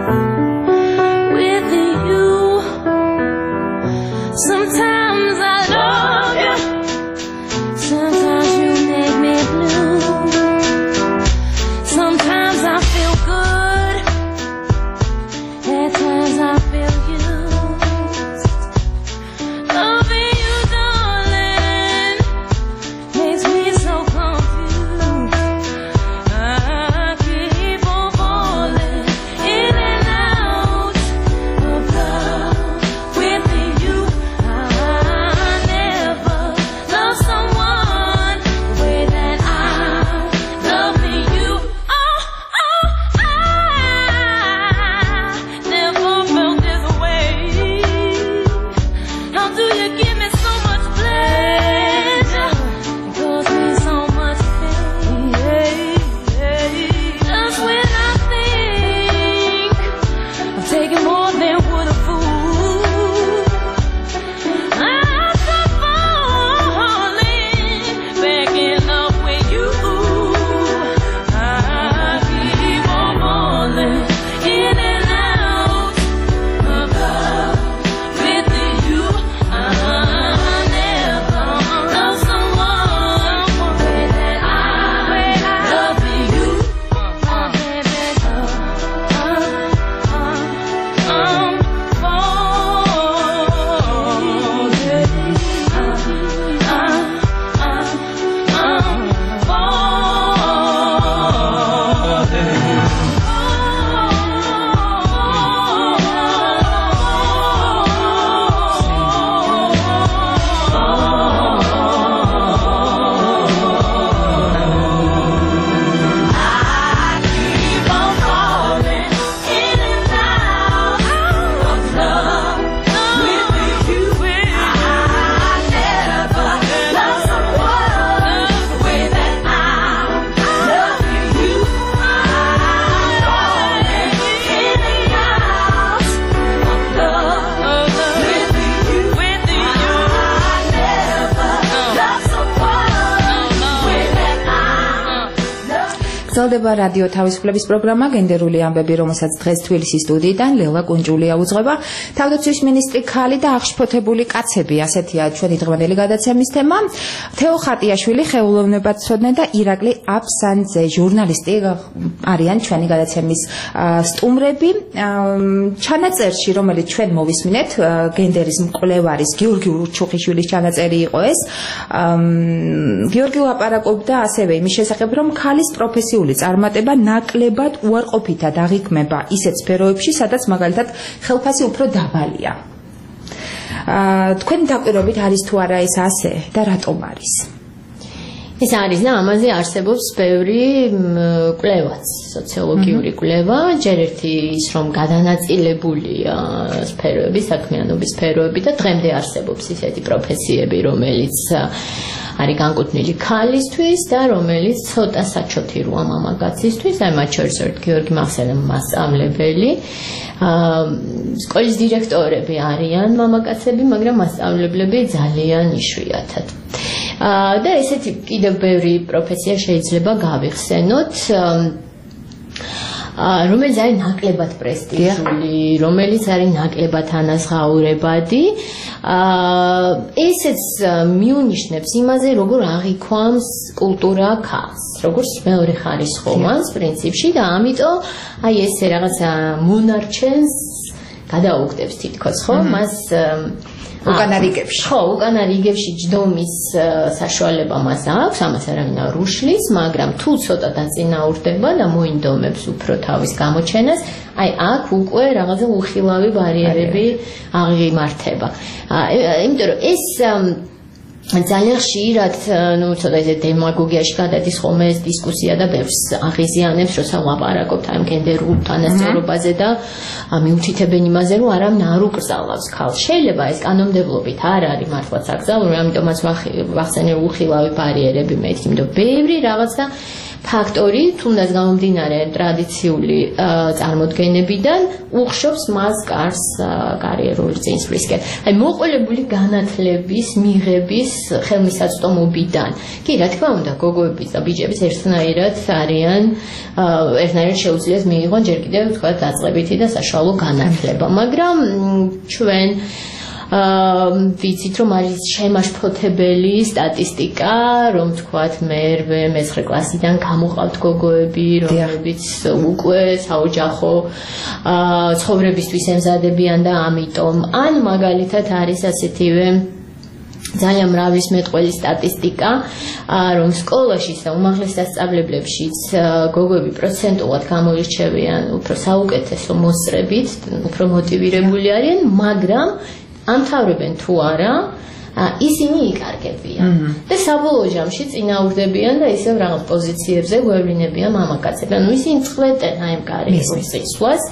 Sometimes I don't გრძელდება რადიო თავისუფლების პროგრამა გენდერული ამბები, რომელსაც დღეს თბილისის სტუდიიდან ლელა კუნჭულია უძღვება. თავდაცვის მინისტრი ქალი და აღშფოთებული კაცები, ასეთია ჩვენი დღევანდელი გადაცემის თემა. თეო ხატიაშვილი, ხეულოვნებაცოდნე და ირაკლი აფსანძე, ჟურნალისტი არიან ჩვენი გადაცემის სტუმრები. ჩანაწერში, რომელიც ჩვენ მოვისმინეთ, გენდერის მკვლევარის გიორგი ურჩუხიშვილის ჩანაწერი იყო ეს. გიორგი ლაპარაკობდა ასევე იმის შესახებ, რომ ქალის პროფესიული წარმატება ნაკლებად უარყოფითად აღიქმება ისეთ სფეროებში, სადაც მაგალითად ხელფასი უფრო დაბალია. თქვენი დაკვირვებით არის თუ არა ეს ასე და რატომ არის? ეს არის და ამაზე არსებობს ბევრი კვლევაც, სოციოლოგიური კვლევა, ჯერ ერთი ის რომ გადანაწილებულია სფეროები, საქმიანობის სფეროები და დღემდე არსებობს ისეთი პროფესიები, რომელიც არის განკუთვნილი ქალისთვის და რომელიც ცოტა საჩოთი როა მამაკაცისთვის, აი მათ შორის გიორგი მასწავლებელი, სკოლის დირექტორები არიან მამაკაცები, მაგრამ მასწავლებლები ძალიან იშვიათად. და ესეთი კიდევ ბევრი პროფესია შეიძლება გავიხსენოთ, რომელიც არის ნაკლებად პრესტიჟული, რომელიც არის ნაკლებად ანაზღაურებადი. ესეც მიუნიშნებს იმაზე, როგორ აღიქვამს კულტურა ქალს, როგორც მეორე ხარისხოვანს პრინციპში და ამიტომ აი ესე რაღაცა მონარჩენს გადაუგდებს თითქოს, ხო? მას უკანა რიგებში. ხო, უკანა რიგებში ჯდომის საშუალება მას აქვს, ამას არავინ არ უშლის, მაგრამ თუ ცოტა დაწინაურდება და მოინდომებს უფრო თავის გამოჩენას, აი აქ უკვე რაღაცა უხილავი ბარიერები აღიმართება. იმიტომ რომ ეს ძალიან ხშირად, ну, ცოტა ისე დემაგოგიაში გადადის ხოლმე ეს დისკუსია და ბევრს აღიზიანებს, როცა ლაპარაკობთ ამ გენდერულ თანასწორობაზე და მიუთითებენ იმაზე, რომ არავინ არ უკრძალავს ქალს. შეიძლება ეს კანონმდებლობით არ არის მართლაც აკრძალული, ამიტომაც ვახსენე უხილავი ბარიერები მეთქი, იმიტომ ბევრი რაღაცა ფაქტორი, თუნდაც გამომდინარე ტრადიციული წარმოდგენებიდან, უხშობს მას კარს კარიერული წინსვლისკენ. აი მოყოლებული განათლების, მიღების ხელმისაწვდომობიდან. კი, რა თქმა უნდა, გოგოების და ბიჭების ერთნაირად არიან, ერთნაირად შეუძლიათ მიიღონ ჯერ კიდევ თქვა დაწყებითი და საშუალო განათლება, მაგრამ ჩვენ ვიცით რომ არის შემაშფოთებელი სტატისტიკა, რომ თქვათ მერვე, მეცხრე კლასიდან გამოყავთ გოგოები, რომლებიც უკვე საოჯახო ცხოვრებისთვის ემზადებიან და ამიტომ ან მაგალითად არის ასეთივე ძალიან მრავალმეტყველი სტატისტიკა, რომ სკოლაში და უმაღლეს სასწავლებლებშიც გოგოები პროცენტულად გამოირჩევიან უფრო საუკეთესო მოსწრებით, უფრო მოტივირებული არიან, მაგრამ ამთავრებენ თუ არა, ისინი იკარგებიან და საბოლოო ჯამში წინააღმდებიან და ისევ რაღაც პოზიციებზე გვევლინებიან მამაკაცები. ანუ ისინი წყვეტენ აი ამ კარიერის წინსვლას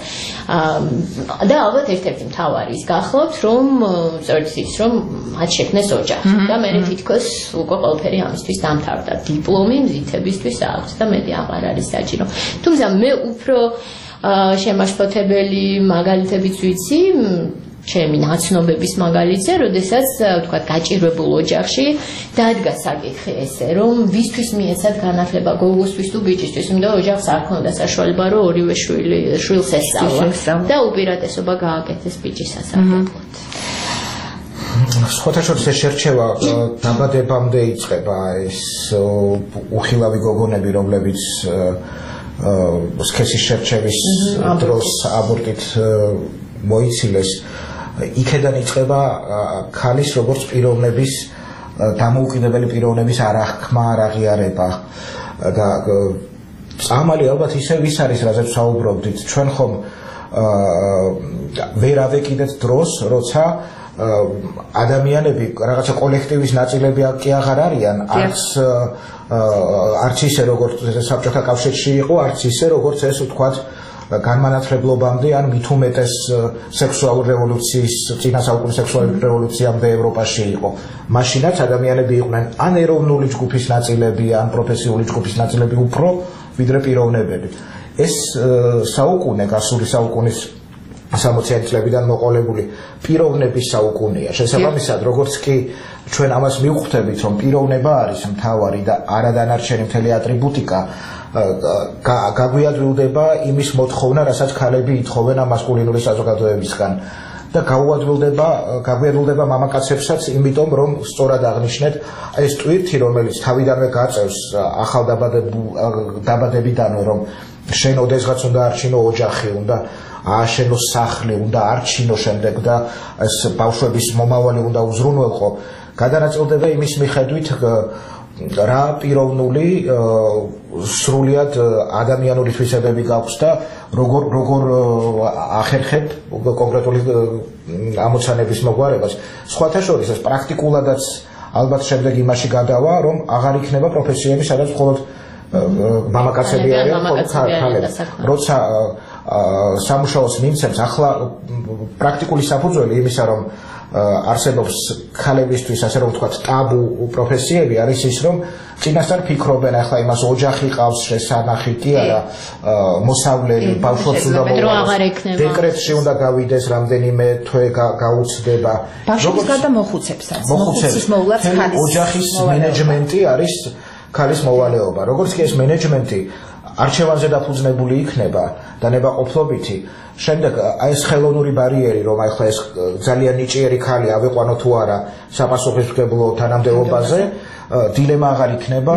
და ალბათ ერთ-ერთი მთავარი ის გახლავთ, რომ სწორედ ის, რომ მათ შექმნეს ოჯახი და მე თითქოს უკვე ყველაფერი ამისთვის დამთავრდა. დიპლომი მზითებისთვის აქვს და მეტი აღარ არის საჭირო. თუმცა მე უფრო შემაშფოთებელი მაგალითებიც ვიცი, ჩემი ნაცნობების მაგალითზე, როდესაც თქვა გაჭირვებულ ოჯახში დადგა საკითხი ესე, რომ ვისთვის მიეცათ განათლება გოგოსთვის თუ ბიჭისთვის, იმიტომ ოჯახს არ ჰქონდა საშუალება, რომ ორივე შვილი შვილს ესწავლა და უპირატესობა გააკეთეს ბიჭის სასარგებლოდ. სხვათა შორის ეს შერჩევა დაბადებამდე იწყება, ეს უხილავი გოგონები, რომლებიც სქესის შერჩევის დროს აბორტით მოიცილეს, იქედან იწყება ქალის როგორც პიროვნების დამოუკიდებელი პიროვნების არახმა, არაღიარება და წამალი ალბათ ისევ ის არის, რაზეც საუბრობდით, ჩვენ ხომ ვერ ავეკიდეთ დროს, როცა ადამიანები რაღაცა კოლექტივის ნაწილები კი აღარ არიან, არც არც ისე როგორც საბჭოთა კავშირში იყო, არც ისე როგორც ეს ვთქვათ განმანათლებლობამდე ან მით უმეტეს სექსუალურ რევოლუციის, წინა საუკუნის სექსუალური რევოლუციამდე ევროპაში იყო. მაშინაც ადამიანები იყვნენ ან ეროვნული ჯგუფის ნაწილები, ან პროფესიული ჯგუფის ნაწილები უფრო, ვიდრე პიროვნებები. ეს საუკუნე, გასული საუკუნის სამოციანი წლებიდან მოყოლებული პიროვნების საუკუნეა. შესაბამისად, როგორც კი ჩვენ ამას მივხვდებით, რომ პიროვნება არის მთავარი და არა დანარჩენი მთელი ატრიბუტიკა, გაგვიადვილდება იმის მოთხოვნა, რასაც ქალები ითხოვენ ამ მასკულინური საზოგადოებისგან. და გაუადვილდება გაგვიადვილდება მამაკაცებსაც, იმიტომ რომ სწორად აღნიშნეთ, ეს ტვირთი, რომელიც თავიდანვე გაწევს ახალ დაბადებიდანვე, რომ შენ ოდესღაც უნდა არჩინო ოჯახი, უნდა ააშენო სახლი, უნდა არჩინო შემდეგ და ეს ბავშვების მომავალი უნდა უზრუნველყო, გადანაწილდება იმის მიხედვით, რა პიროვნული სრულიად ადამიანური თვისებები გაქვს და როგორ როგორ ახერხებ კონკრეტული ამოცანების მოგვარებას. სხვათა შორის ეს პრაქტიკულადაც ალბათ შემდეგ იმაში გადავა, რომ აღარ იქნება პროფესიები, სადაც მხოლოდ მამაკაცები არიან, ქალები. როცა სამუშაოს მიმცემს, ახლა პრაქტიკული საფუძველი იმისა, რომ არსებობს ქალებისთვის, ასე რომ ვთქვათ, ტაბუ პროფესიები არის ის, რომ წინასწარ ფიქრობენ, ახლა იმას ოჯახი ყავს, შესანახი კი არა, მოსავლელი, ბავშვებს უნდა მოვალოს, დეკრეტში უნდა გავიდეს, რამდენიმე თვე გაუცდება. ბავშვის გარდა მოხუცებსაც, მოხუცის მოვლაც ქალის ოჯახის მენეჯმენტი არის ქალის მოვალეობა. როგორც კი ეს მენეჯმენტი არჩევანზე დაფუძნებული იქნება და ნებაყოფლობითი, შემდეგ აი ეს ხელოვნური ბარიერი, რომ აი ხა ეს ძალიან ნიჭიერი ქალი ავიყვანო თუ არა საპასუხისმგებლო თანამდებობაზე, დილემა აღარ იქნება,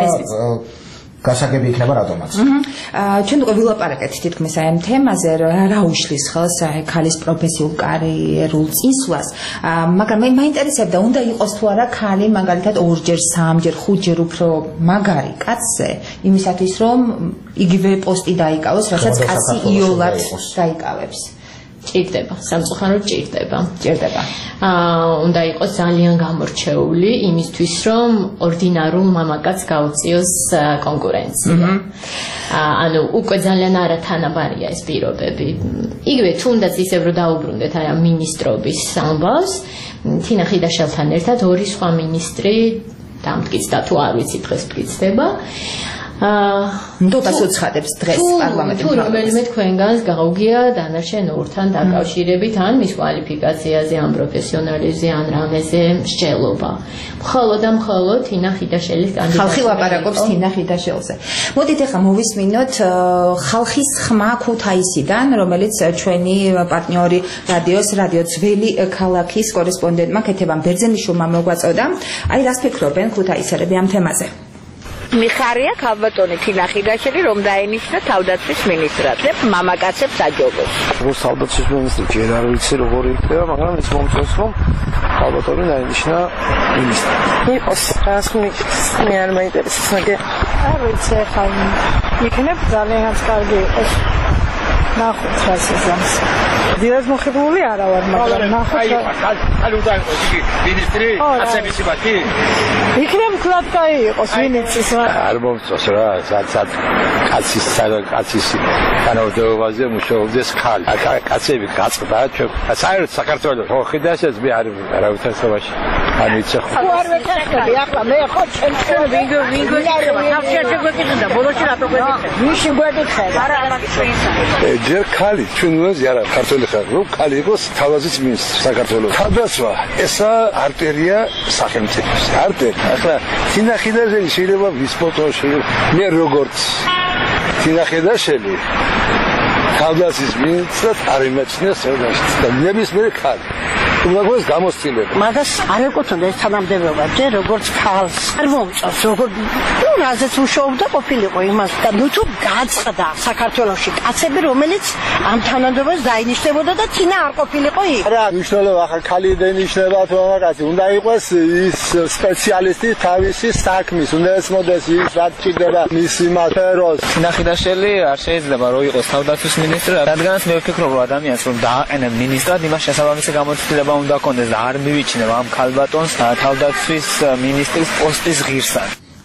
გასაგები იქნება რატომაც. ჩვენ უკვე ვილაპარაკეთ თითქმის აი ამ თემაზე, რა უშლის ხელს აი ქალის პროფესიულ კარიერულ წინსვლას, მაგრამ მე მაინტერესებდა, უნდა იყოს თუ არა ქალი მაგალითად ორჯერ, სამჯერ, ხუთჯერ უფრო მაგარი კაცზე, იმისათვის რომ იგივე პოსტი დაიკავოს, რასაც კაცი იოლად დაიკავებს. ჭირდება, სამწუხაროდ ჭირდება. ჭირდება. აა უნდა იყოს ძალიან გამორჩეული იმისთვის, რომ ორდინარულ მამაკაცს გაუწიოს კონკურენცია. აა ანუ უკვე ძალიან არათანაბარია ეს პირობები. იგივე თუნდაც ისევ რომ დაუბრუნდეთ აი ამ მინისტრობის ამბავს, თინა ხიდაშელთან ერთად ორი სხვა მინისტრი დამტკიცდა თუ არ ვიცი დღეს მტკიცდება. ნდობას უცხადებს დღეს პარლამენტში. თუ რომელიმე თქვენგანს გაუგია დანარჩენ ორთან დაკავშირებით ან მის კვალიფიკაციაზე, ან პროფესიონალიზმზე, ან რამეზე მსჯელობა. მხოლოდ და მხოლოდ თინა ხიდაშელის კანდიდატურა. ხალხი ლაპარაკობს თინა ხიდაშელზე. მოდით ახლა მოვისმინოთ ხალხის ხმა ქუთაისიდან, რომელიც ჩვენი პარტნიორი რადიოს რადიო ძველი ქალაქის კორესპონდენტმა ქეთევან ბერძენიშვილმა მოგვაწოდა. აი რას ფიქრობენ ქუთაისელები ამ თემაზე? მიხარია ქალბატონი თინა ხიდაშელი, რომ დაენიშნა თავდაცვის მინისტრად. მამაკაცებს აჯობებს. როგორც თავდაცვის მინისტრი ჯერ არ ვიცი როგორ იქნება, მაგრამ ის მომწონს, რომ ქალბატონი დაენიშნა მინისტრად. იყოს რას მე არ მაინტერესებს, მაგრამ არ ვიცი ახლა იქნებ ძალიან კარგი იყოს. ნახოთ რა სეზონს. დილას მოხიბლული არა ვარ, მაგრამ ნახოთ. ხალი უნდა იყოს იგი მინისტრი, აცების იბათი. იქნებ კლად კაი იყოს ვინიცის. არ მომწონს რა, სადაც კაცის კაცის თანამდებობაზე მუშაობდეს ხალი. კაცები გაწყდა ჩვენ. საერთოდ საქართველოს ხო ხიდაშეს მე არ არ უთანხმობაში. არ ვიცი ხო. არ ვეთანხმები ახლა მე ხო ჩემ ჩვენ ვინგო ვინგო ახლა შეგვეკითხა ბოლოში რატო გვეკითხა? ვიში გვეკითხა? არა არა ჩვენსა. ჯერ ქალი ჩვენ უნდა არა ქართული ხარ რომ ქალი იყოს თავდაცვის მინისტრი საქართველოს. თავდაცვა ესა არტერია სახელმწიფოს. არტერი. ახლა თინა ხიდაშელი შეიძლება ვისპოტოში მე როგორც თინა ხიდაშელი თავდაცვის მინისტრად არ იმეცნია სერვაში და ნებისმიერ ქალი. უბრალოდ გამოცდილება. მაგას არ ეკუთვნოდა ეს თანამდებობა, ჯერ როგორც ქალს. არ მომწონს, როგორ ნუ რაზეც მუშაობდა ყოფილიყო იმას და ნუ თუ გაწყდა საქართველოში კაცები, რომელიც ამ თანამდებობას დაინიშნებოდა და თინა არ ყოფილიყო იქ. რა მნიშვნელობა ახლა ქალი დაინიშნება თუ მამაკაცი, უნდა იყოს ის სპეციალისტი თავისი საქმის, უნდა ესმოდეს ის რაც ჭირდება მისი მათეროს. თინა ხიდაშელი არ შეიძლება რომ იყოს თავდაცვის მინისტრი, რადგანაც მე ვფიქრობ რომ ადამიანს რომ დააყენებ მინისტრად, იმას შესაბამისი გამოცდილება უნდა კონდეს და არ მივიჩნევ ამ ქალბატონს თავდაცვის მინისტრის პოსტის ღირსად.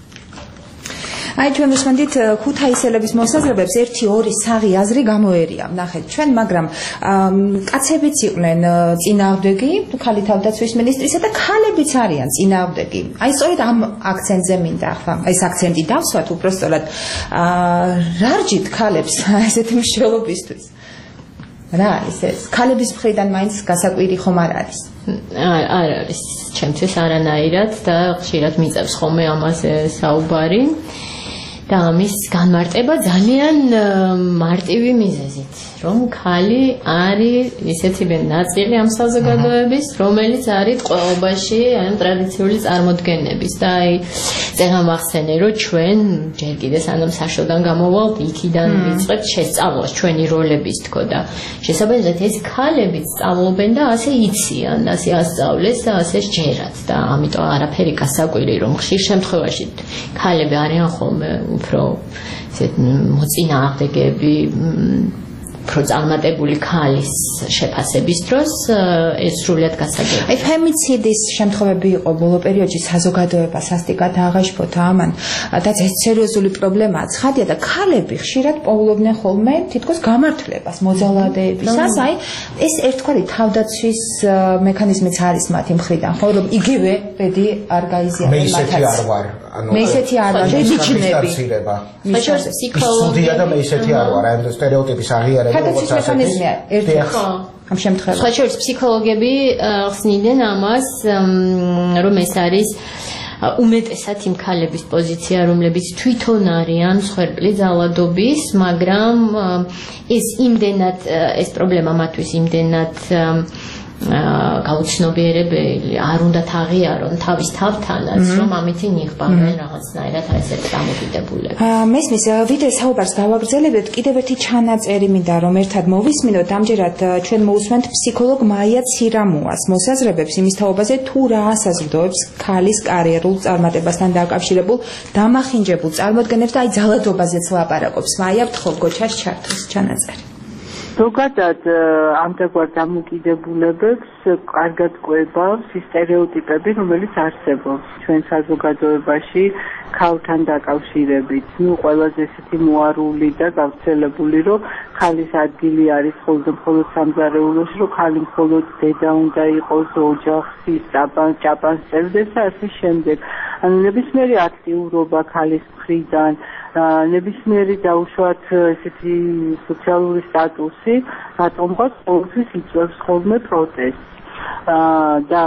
აი ჩვენ ვისმენთ ქუთაისელების მოსაზრებებს ერთი ორი საღი აზრი გამოერია. ნახეთ ჩვენ, მაგრამ კაცებიც იყვნენ წინააღმდეგი ქალი თავდაცვის მინისტრისა და ქალებიც არიან წინააღმდეგი. აი სწორედ ამ აქცენტზე მინდა ახლა ეს აქცენტი დავსვათ უბრალოდ რა რჯით ქალებს ესეთი მშველობისთვის. რა არის ეს? ქალების მხრიდან მაინც გასაკვირი ხომ არ არის? არ არ არის, ჩემთვის არანაირად და ხშირად მიწევს ხოლმე ამაზე საუბარი. და ამის განმარტება ძალიან მარტივი მიზეზით, რომ ქალი არის ისეთი ნაწილი ამ საზოგადოების, რომელიც არის ტყვეობაში ამ ტრადიციული წარმოდგენების და აი ზეღა მახსენე, რომ ჩვენ ჯერ კიდე სანამ საშოდან გამოვალთ, იქიდან ვიწყებთ შესწავლას ჩვენი როლების თქო და შესაბამისად ეს ქალებიც სწავლობენ და ასე იციან, ასე ასწავლეს და ასე სჯერათ და ამიტომ არაფერი გასაკვირი, რომ ხშირ შემთხვევაში ქალები არიან ხოლმე უფრო ესეთ მოწინააღმდეგეები უფრო წარმატებული ქალის შეფასების დროს ეს სრულად გასაგებია. აი ფემიციდის შემთხვევები იყო ბოლო პერიოდში საზოგადოება სასტიკად აღაშფოთა ამან და ეს სერიოზული პრობლემაა. ცხადია და ქალები ხშირად პოულობდნენ ხოლმე თითქოს გამართლებას მოძალადეებისას. აი ეს ერთგვარი თავდაცვის მექანიზმიც არის მათი მხრიდან, ხო რომ იგივე ბედი არ გაიზიარონ მათაც. მე ისეთი არ ვარ. ანუ მე ისეთი არ ვარ, ბეჯნები. ხოჭორ ფსიქოლოგია და მე ისეთი არ ვარ, აი სტერეოტიპის აღიარება თავდაცვის მექანიზმია ერთ-ერთი ამ შემთხვევაში. ხოჭორ ფსიქოლოგები ხსნიდნენ ამას, რომ ეს არის უმეტესად იმ ქალების პოზიცია, რომლებიც თვითონ არიან მსხვერპლი ძალადობის, მაგრამ ეს იმდენად ეს პრობლემა მათთვის იმდენად გაუცნობიერებელი, არ უნდათ აღიარონ თავის თავთანაც, რომ ამითი ნიღბავენ რაღაცნაირად ასეთ დამოკიდებულებას. მესმის ვიდრე საუბარს გავაგრძელებთ, კიდევ ერთი ჩანაწერი მინდა რომ ერთად მოვისმინოთ. ამჯერად ჩვენ მოусვენთ ფსიქოლოგ მაია ცირამუას მოსაზრებებს იმის თაობაზე, თუ რა ასაზრდოებს ქალის კარიერულ წარმატებასთან დაკავშირებულ დამახინჯებულ წარმოდგენებს და აი ძალადობაზეც ლაპარაკობს. მაია, ვთხოვ გოჩას ჩართოს ჩანაწერი. ზოგადად ამდაგვარ დამოკიდებულებებს კარგად ყვებავს სტერეოტიპები, რომელიც არსებობს ჩვენ საზოგადოებაში ქალთან დაკავშირებით. ნუ ყველაზე ესეთი მოარული და გავრცელებული, რომ ქალის ადგილი არის მხოლოდ მხოლოდ სამზარეულოში, რომ ქალი მხოლოდ დედა უნდა იყოს, ოჯახის ჭაბანს წერდეს და ასე შემდეგ. ანუ ნებისმიერი აქტიურობა ქალის მხრიდან, ნებისმიერი დაუშვათ ესეთი სოციალური სტატუსი, რატომღაც ყოველთვის იწვევს ხოლმე პროტესტს. და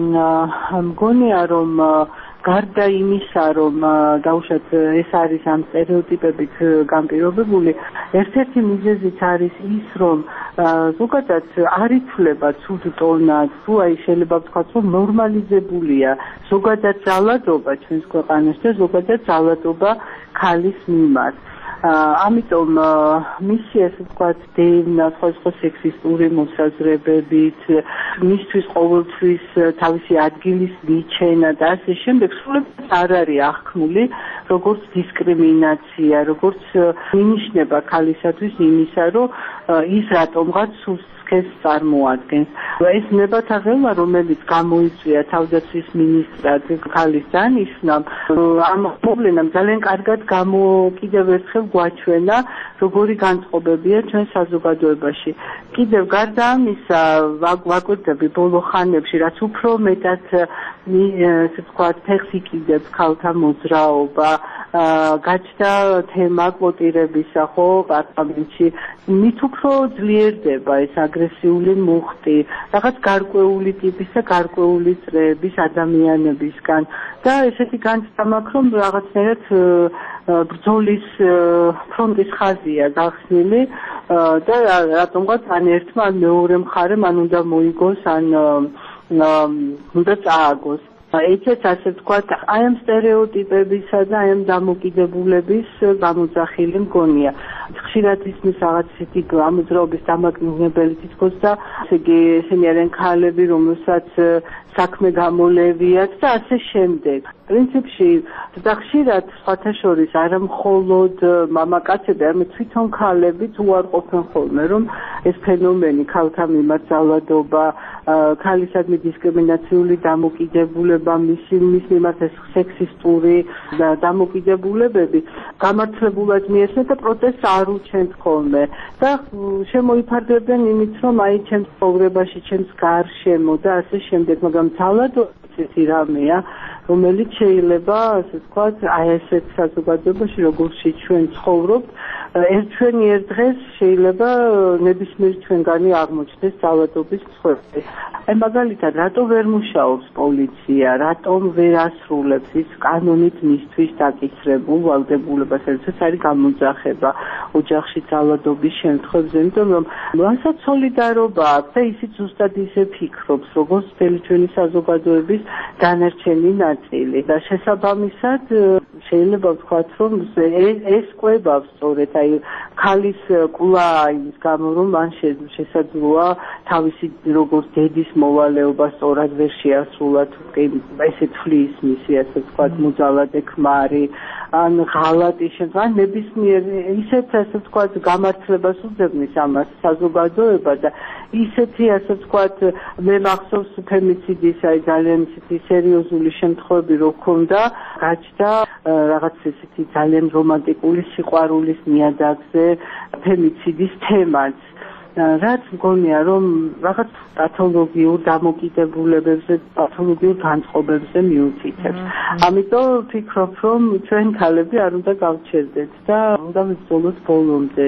მგონია რომ გარდა იმისა, რომ დაუშვათ ეს არის ამ სტერეოტიპებით განპირობებული, ერთ-ერთი მიზეზიც არის ის, რომ ზოგადად არ ითვლება ცუდ ტონად, თუ აი შეიძლება ვთქვათ, რომ ნორმალიზებულია ზოგადად ძალადობა ჩვენს ქვეყანაში და ზოგადად ძალადობა ქალის მიმართ. ამიტომ მისი ესე ვთქვათ დევნა სხვადასხვა სექსისტური მოსაზრებებით, მისთვის ყოველთვის თავისი ადგილის მიჩენა და ასე შემდეგ სულაც არ არის აღქმული როგორც დისკრიმინაცია, როგორც მინიშნება ქალისათვის იმისა, რომ ის რატომღაც სულს ეს წარმოადგენს. ეს ნებათაღელვა, რომელიც გამოიწვია თავდაცვის მინისტრად ქალის დანიშვნამ, ამ პრობლემამ ძალიან კარგად გამო კიდევ ერთხელ გვაჩვენა, როგორი განწყობებია ჩვენ საზოგადოებაში. კიდევ გარდა ამისა, ვაკვირდები ბოლო ხანებში, რაც უფრო მეტად ესე ვთქვათ, ფეხს იკიდებს ქალთა მოძრაობა, გაჩნდა თემა კვოტირებისა, ხო, პარლამენტში, მით უფრო ძლიერდება ეს აგრესიული მუხტი, რაღაც გარკვეული ტიპის და გარკვეული წრეების ადამიანებისგან და ესეთი განცდა მაქვს, რომ რაღაცნაირად ბრძოლის ფრონტის ხაზია გახსნილი და რატომღაც ან ერთმა ან მეორე მხარემ ან უნდა მოიგოს, ან უნდა წააგოს. ეცეც ასე ვთქვათ, აი ამ სტერეოტიპებისა და აი ამ დამოკიდებულების გამოძახილი მგონია. ხშირად ისმის რაღაც ისეთი გამოძრაობის დამაკნინებელი თითქოს და ესე იგი ესენი არიან ქალები, რომელსაც საქმე გამოლევიათ და ასე შემდეგ. პრინციპში და ხშირად სხვათა შორის არა მხოლოდ მამაკაცები, არამედ თვითონ ქალებიც უარყოფენ ხოლმე, რომ ეს ფენომენი ქალთა მიმართ ძალადობა, ქალისადმი დისკრიმინაციული დამოკიდებულება, მისი მის მიმართ ეს სექსისტური დამოკიდებულებები გამართლებულად მიეცნეთ და პროტესტს არ უჩენთ ხოლმე და შემოიფარგლებენ იმით, რომ აი ჩემს ცხოვრებაში, ჩემს გარშემო და ასე შემდეგ, მაგრამ ძალადობა ისეთი რამეა, რომელიც შეიძლება, ასე ვთქვათ, აი ესეთ საზოგადოებაში, როგორში ჩვენ ცხოვრობთ, ერთ ჩვენი ერთ დღეს შეიძლება ნებისმიერი ჩვენგანი აღმოჩნდეს ძალადობის მსხვერპლი. აი მაგალითად, რატო ვერ მუშაობს პოლიცია, რატომ ვერ ასრულებს ის კანონით მისთვის დაკისრებულ ვალდებულებას, რაც არის გამოძახება ოჯახში ძალადობის შემთხვევებზე, იმიტომ რომ მასაც სოლიდარობა აქვს და ისიც ზუსტად ისე ფიქრობს, როგორც მთელი ჩვენი საზოგადოების დანარჩენი ნაწილი. და შესაბამისად შეიძლება ვთქვათ, რომ ეს კვებავს სწორედ აი ქალის კულა იმის გამო, რომ მან შესაძლოა თავისი როგორც დედის მოვალეობა სწორად ვერ შეასრულა, თუ კი ესე თვლის მისი, ასე ვთქვათ, მოძალადე ქმარი, ან ღალატი შემდგომ ნებისმიერ ისეთ, ასე ვთქვათ, გამართლებას უძებნის ამას საზოგადოება და ისეთი, ასე ვთქვათ, მე მახსოვს ფემიციდის აი ძალიან ისეთი სერიოზული შემთხვევები რო ქონდა, გაჩნდა რაღაც ესეთი ძალიან რომანტიკული სიყვარულის ნიადაგზე ფემიციდის თემაც. რაც მგონია, რომ რაღაც პათოლოგიურ დამოკიდებულებებზე, პათოლოგიურ განწყობებზე მიუთითებს. ამიტომ ვფიქრობ, რომ ჩვენ ქალები არ უნდა გავჩერდეთ და უნდა ვიბრძოლოთ ბოლომდე.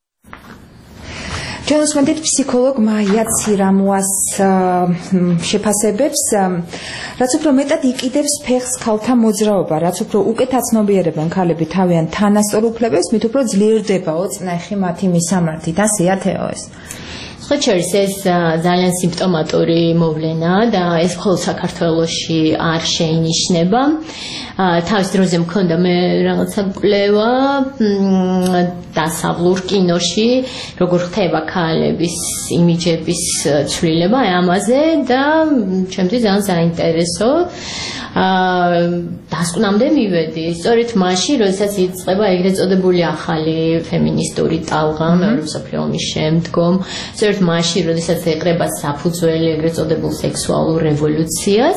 ჩვენ უსმენთ ფსიქოლოგ მაია ცირამუას შეფასებებს, რაც უფრო მეტად იყიდებს ფეხს ქალთა მოძრაობა, რაც უფრო უკეთ აცნობიერებენ ქალები თავიანთ თანასწორ უფლებებს, მით უფრო ძლიერდება ოცნეხი მათი მისამართით. ასეა თეო ეს. ხოჩერის ეს ძალიან სიმპტომატური მოვლენა და ეს მხოლოდ საქართველოში არ შეინიშნება. თავის დროზე მქონდა მე რაღაცა კვლევა დასავლურ კინოში, როგორ ხდება ქალების იმიჯების ცვლილება ამაზე და ჩემთვის ძალიან საინტერესო. დასკვნამდე მივედი, სწორედ მაშინ, როდესაც იწყება ეგრეთ წოდებული ახალი ფემინისტური ტალღა მეორე მსოფლიო ომის შემდგომ, სწორედ მაშინ, როდესაც ეყრება საფუძველი ეგრეთ წოდებულ სექსუალურ რევოლუციას,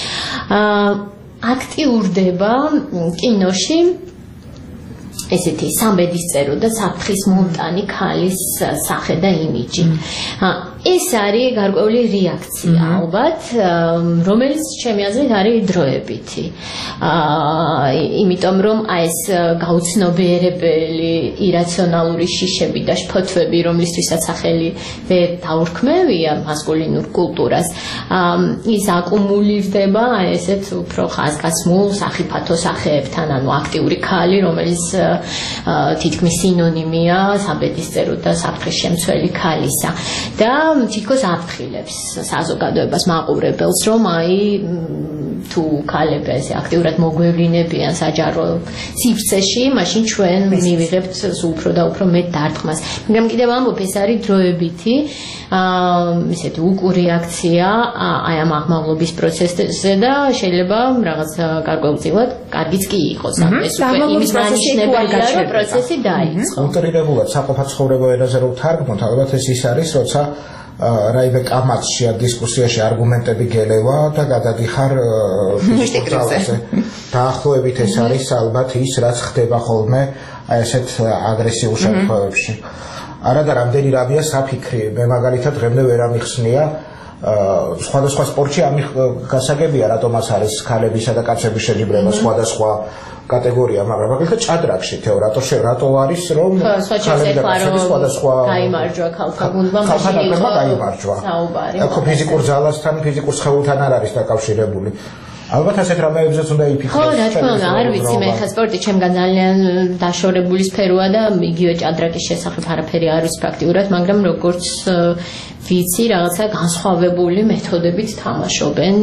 აქტიურდება კინოში ესეთი სამბედისწერო და საფრთხის მომტანი ქალის სახე და იმიჯი. ეს არის გარკვეული რეაქცია ალბათ, რომელიც ჩემი აზრით არის დროებითი. იმიტომ რომ აი ეს გაუცნობიერებელი ირაციონალური შიშები და შფოთვები, რომლისთვისაც სახელი ვერ დაურქმევია მასკულინურ კულტურას, ის აკუმულირდება აი ესეთ უფრო ხაზგასმულ სახიფათო სახეებთან, ანუ აქტიური ქალი, რომელიც თითქმის სინონიმია საბედისწერო და საფრთხის შემცველი ქალისა. და თითქოს აფრთხილებს საზოგადოებას მაყურებელს, რომ აი თუ ქალები ესე აქტიურად მოგვევლინებიან საჯარო სივრცეში, მაშინ ჩვენ მივიღებთ უფრო და უფრო მეტ დარტყმას. მაგრამ კიდევ ამბობ, ეს არის დროებითი ისეთი უკურეაქცია აი ამ აღმავლობის პროცესზე და შეიძლება რაღაც გარკვეულწილად კარგიც კი იყოს. ანუ ეს უკვე იმის მანიშნებელია, რომ პროცესი დაიწყო. უტრირებულად საყოფაცხოვრებო ენაზე რო ვთარგმნოთ, ალბათ ეს ის არის, როცა რაიმე კამათში ან დისკუსიაში არგუმენტები გელევა და გადადიხარ ფიზიკურ დაახლოებით ეს არის ალბათ ის, რაც ხდება ხოლმე აი ესეთ აგრესიულ შემთხვევებში. არა და რამდენი რამეა საფიქრი, მე მაგალითად დღემდე ვერ ამიხსნია სხვადასხვა სპორტში ამის გასაგებია, რატომაც არის ქალებისა და კაცების შეჯიბრება სხვადასხვა კატეგორია, მაგრამ მაგალითად ჭადრაკში თეო რატო შე რატო არის რომ ქალები და კაცები სხვადასხვა გაიმარჯვა ქალთა გუნდმა მაშინ იყო გაიმარჯვა. აქ ფიზიკურ ძალასთან, ფიზიკურ სხეულთან არ არის დაკავშირებული. ალბათ ასეთ რამეებზეც უნდა იფიქროს. ხო, რა თქმა უნდა, არ ვიცი, მე ხა სპორტი ჩემგან ძალიან დაშორებული სფეროა და იგივე ჭადრაკის შესახებ არაფერი არ ვიცი პრაქტიკულად, მაგრამ როგორც ვიცი, რაღაცა განსხვავებული მეთოდებით თამაშობენ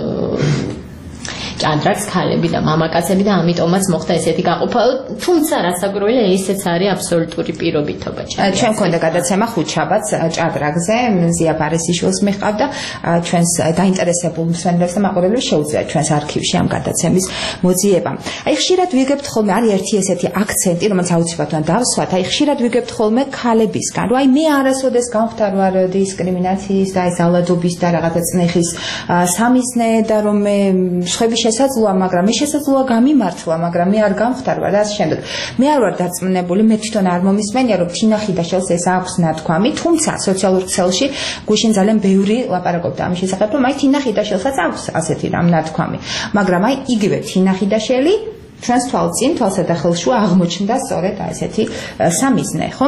ჭადრაკს ქალები და მამაკაცები და ამიტომაც მოხდა ესეთი გაყოფა, თუმცა რასაკვირველია, ესეც არის აბსოლუტური პირობითობა. ჩვენ მქონდა გადაცემა ხუთშაბათს ჭადრაკზე, ზია ბარესიშვილს მეყავდა, ჩვენს დაინტერესებულ მსმენელებს და მაყურებლებს შეუძლიათ ჩვენს არქივში ამ გადაცემის მოძიება. აი ხშირად ვიგებთ ხოლმე, არის ერთი ესეთი აქცენტი, რომელიც აუცილებლად უნდა დავსვათ, აი ხშირად ვიგებთ ხოლმე ქალებისგან, რომ აი მე არასოდეს გავხდარ ვარ დისკრიმინაციის და ეს ძალადობის და რაღაცა წნეხის სამიზნე და რომ მე სხვების შესაძლოა, მაგრამ ეს შესაძლოა გამიმართლა, მაგრამ მე არ გამختარვა და ასე შემდეგ. მე არ ვარ დარწმუნებული, მე თვითონ არ მომისმენია, რომ თინა ხიდაშელს ეს აქვს ნათქვამი, თუმცა სოციალურ ქსელში გუშინ ძალიან ბევრი ლაპარაკობდა ამის შესახებ, რომ აი თინა ხიდაშელსაც აქვს ასეთი რამ ნათქვამი, მაგრამ აი იგივე თინა ხიდაშელი ჩვენს თვალწინ თვალსადახელშუა აღმოჩნდა სწორედ აი ესეთი სამიზნე, ხომ?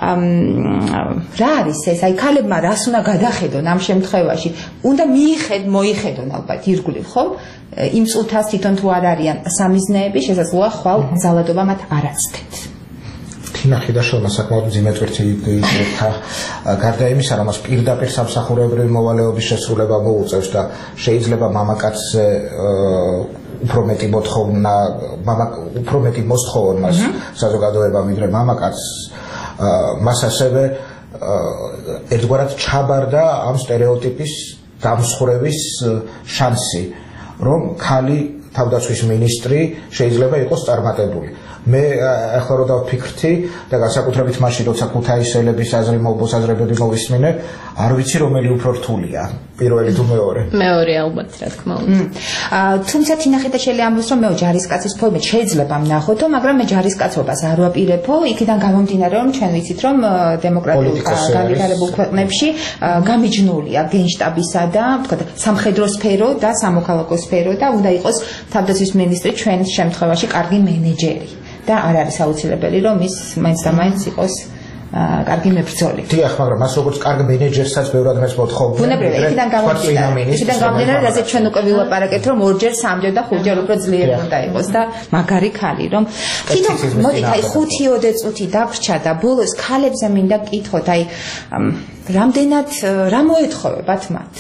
რა არის ეს? აი ქალებმა რას უნდა გადახედონ ამ შემთხვევაში? უნდა მიიხედ, მოიხედონ ალბათ ირგვლივ, ხომ? იმ წუთას თვითონ თუ არ არიან სამიზნეები, შესაძლოა ხვალ ძალადობა მათ არ აცდეთ. თინა ხიდაშელმა საკმაოდ მძიმე ტვირთი იგრეთა გარდა იმისა, რომ მას პირდაპირ სამსახურებრივი მოვალეობის შესრულება მოუწევს და შეიძლება მამაკაცზე უფრო მეტი მოთხოვნა, მამა უფრო მეტი მოსთხოვონ მას საზოგადოება ვიდრე მამაკაცს, მას ასევე ერთგვარად ჩაბარდა ამ სტერეოტიპის დამსხვრევის შანსი, რომ ქალი თავდაცვის მინისტრი შეიძლება იყოს წარმატებული. მე ახლა რო დავფიქრთი და განსაკუთრებით მაშინ როცა ქუთაისელების აზრი მოსაზრებები მოვისმინე, არ ვიცი რომელი უფრო რთულია, პირველი თუ მეორე. მეორე ალბათ, რა თქმა უნდა. თუმცა თინა ხიდაშელი ამბობს, რომ მე ჯარისკაცის ფორმით შეიძლება ვნახოთო, მაგრამ მე ჯარისკაცობას არ ვაპირებო, იქიდან გამომდინარე, რომ ჩვენ ვიცით, რომ დემოკრატიულ განვითარებულ ქვეყნებში გამიჯნულია გენშტაბისა და ვთქვათ, სამხედრო სფერო და სამოქალაქო სფერო და უნდა იყოს თავდაცვის მინისტრი ჩვენ შემთხვევაში კარგი მენეჯერი. და არ არის აუცილებელი, რომ ის მაინც და მაინც იყოს კარგი მებრძოლი. დიახ, მაგრამ მას როგორც კარგ მენეჯერსაც ბევრად მას მოთხოვდნენ. ბუნებრივია, იქიდან გამომდინარე, იქიდან გამომდინარე, რაზეც ჩვენ უკვე ვილაპარაკეთ, რომ ორჯერ, სამჯერ და ხუთჯერ უფრო ძლიერი უნდა იყოს და მაგარი ქალი, რომ თვითონ მოდით, აი ხუთი ოდე წუთი დავრჩა და ბოლოს ქალებზე მინდა გკითხოთ, აი რამდენად რა მოეთხოვებათ მათ?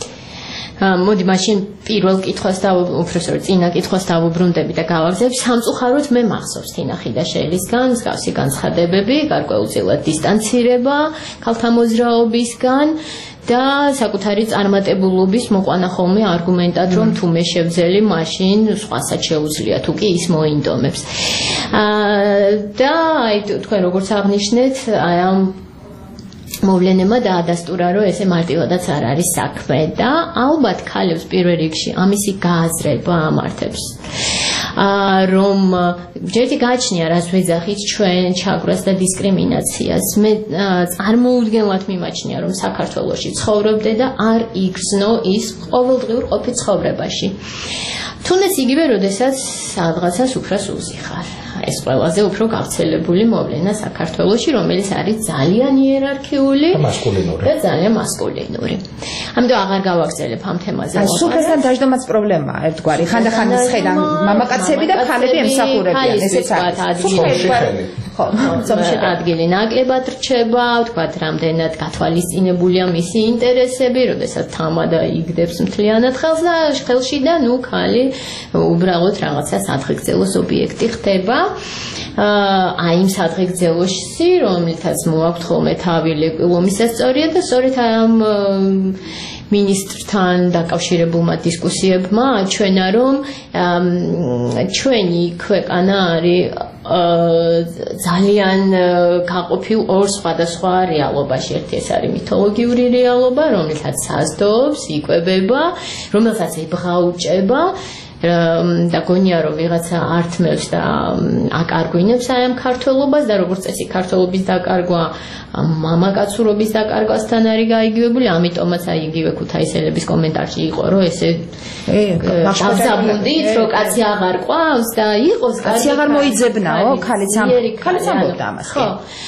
მოდი მაშინ პირველ კითხვას და უბრალოდ წინა კითხვას დავუბრუნდები და გავაგზავნებ. სამწუხაროდ მე მახსოვს თინა ხიდაშელისგან მსგავსი განცხადებები, გარკვეულწილად დისტანცირება ქალთა მოძრაობისგან და საკუთარი წარმატებულობის მოყვანა ხოლმე არგუმენტად, რომ თუ მე შევძელი, მაშინ სხვასაც შეუძლია, თუ კი ის მოინდომებს. და აი თქვენ როგორც აღნიშნეთ, აი ამ მოვლენებმა დაადასტურა, რომ ესე მარტივადაც არ არის საქმე და ალბათ ქალებს პირველ რიგში ამისი გააზრება ამართებს. რომ ჯერჯერობით გააჩნია, რაც ვეძახით ჩვენ ჩაგვრას და დისკრიმინაციას. მე წარმოუდგენლად მიმაჩნია, რომ საქართველოში ცხოვრობდე და არ იგრძნო ის ყოველდღიურ ყოფით ცხოვრებაში. თუნდაც იგივე, როდესაც რაღაცას უფრას უზიხარ. ეს ყველაზე უფრო გავრცელებული მოვლენა საქართველოში, რომელიც არის ძალიან იერარქიული და ძალიან მასკულინური. ამიტომ აღარ გავაგრძელებ ამ თემაზე. სუფრასთან დაждომაც პრობლემაა ერთგვარი. ხანდახან ხედან მამაკაცები და ქალები ემსახურებიან, ესეც არის. ხო, ადგილი ნაკლებად რჩება, ვთქვათ, რამდენად გათვალისწინებულია მისი ინტერესები, როდესაც თამადა იგდებს მთლიანად ხელს და ხელში და ნუ ქალი უბრალოდ რაღაცა სათხიგრძელოს ობიექტი ხდება. აი იმ სათხიგრძელოში, რომელთაც მოაქვთ ხოლმე თავი ლომისასწორია და სწორედ ამ მინისტრთან დაკავშირებულმა დისკუსიებმა აჩვენა, რომ ჩვენი ქვეყანა არის ძალიან გაყოფილ ორ სხვადასხვა რეალობაში. ერთი ეს არის მითოლოგიური რეალობა, რომელსაც საზდობს, იკვებება, რომელსაც ებღაუჭება და გონია რომ ვიღაცა ართმევს და აკარგვინებს აი ამ ქართველობას და როგორც წესი ქართველობის დაკარგვა მამაკაცურობის დაკარგვასთან არის გაიგივებული, ამიტომაც აი იგივე ქუთაისელების კომენტარში იყო, რომ ესე გავზაბუნდით, რომ კაცი აღარ ყავს და იყოს კაცი აღარ მოიძებნაო, ქალიც ამ ქალიც ამბობდა ამას. ხო.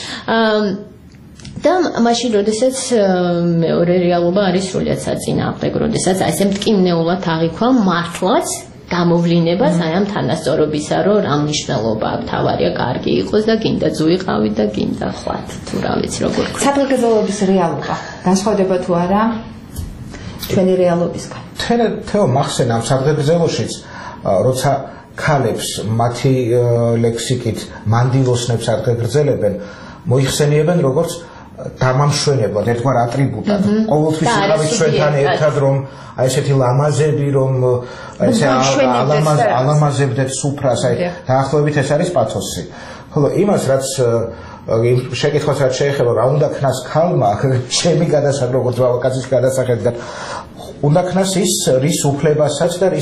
და მაშინ როდესაც მეორე რეალობა არის სრულიად საწინააღმდეგო, როდესაც აი ესე მტკივნეულად აღიქვა მართლაც გამოვლინებას აი ამ თანასწორობისა, რომ რა მნიშვნელობა აქვს, თავარია კარგი იყოს და გინდა ძუიყავი და გინდა ხვათ, თუ რა ვიცი როგორ ქვია. საფრანგეთის რეალობა განსხვავდება თუ არა ჩვენი რეალობისგან? თეო მახსენა ამ საფრანგეთშიც, როცა ქალებს მათი ლექსიკით მანდილოსნებს არ გაგრძელებენ, მოიხსენიებენ როგორც დამამშვენებლად, ერთგვარ ატრიბუტად. ყოველთვის იყავით ჩვენთან ერთად, რომ აი ესეთი ლამაზები, რომ ესე ალამაზებდეთ სუფრას, აი დაახლოებით ეს არის პათოსი. ხოლო იმას, რაც შეკითხვას რაც შეეხება, რა უნდა ქნას ქალმა, ჩემი გადასახადით, როგორც მამაკაცის გადასახადით, უნდა ქნას ის რის უფლებასაც და რის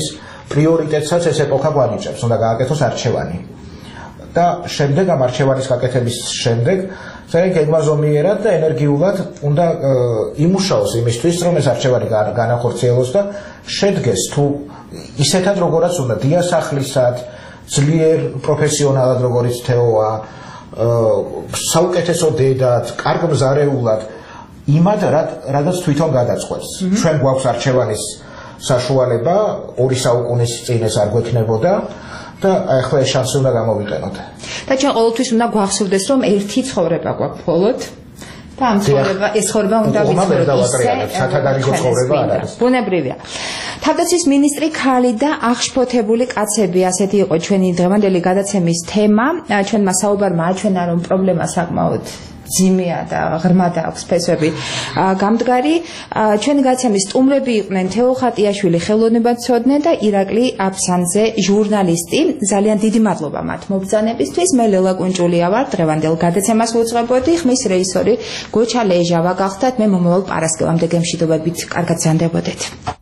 პრიორიტეტსაც ეს ეპოქა გვანიჭებს, უნდა გააკეთოს არჩევანი. და შემდეგ ამ არჩევანის გაკეთების შემდეგ ძალიან გეგმაზომიერად და ენერგიულად უნდა იმუშაოს იმისთვის, რომ ეს არჩევანი განახორციელოს და შედგეს თუ ისეთად როგორაც უნდა დიასახლისად, ძლიერ პროფესიონალად როგორც თეოა, საუკეთესო დედად, კარგ მზარეულად, იმად რადაც თვითონ გადაწყვეტს. ჩვენ გვაქვს არჩევანის საშუალება, ორი საუკუნის წინ ეს არ გვექნებოდა და ახლა ეს შანსი უნდა გამოვიყენოთ. და ჩვენ ყოველთვის უნდა გვახსოვდეს, რომ ერთი ცხოვრება გვაქვს მხოლოდ და ამ ცხოვრება ეს ცხოვრება უნდა ვიცხოვროთ. სათადარიგო ცხოვრება არ არის. ბუნებრივია. თავდაცვის მინისტრი ქალი და აღშფოთებული კაცები, ასეთი იყო ჩვენი დღევანდელი გადაცემის თემა. ჩვენმა საუბარმა აჩვენა, რომ პრობლემა საკმაოდ ძიმეა და ღრმა აქვს ფესვები გამდგარი. ჩვენი გადაცემის სტუმრები იყვნენ თეო ხატიაშვილი, ხელოვნებაცოდნე და ირაკლი აფსანძე, ჟურნალისტი. ძალიან დიდი მადლობა მათ მობრძანებისთვის. მე ლელა კუნჭულია ვარ, დღევანდელ გადაცემას ვუძღვებოდი. ხმის რეჟისორი გოჩა ლეჟავა გახდათ. მე მომავალ პარასკევამდე გემშვიდობებით კარგად ზანდებოდეთ.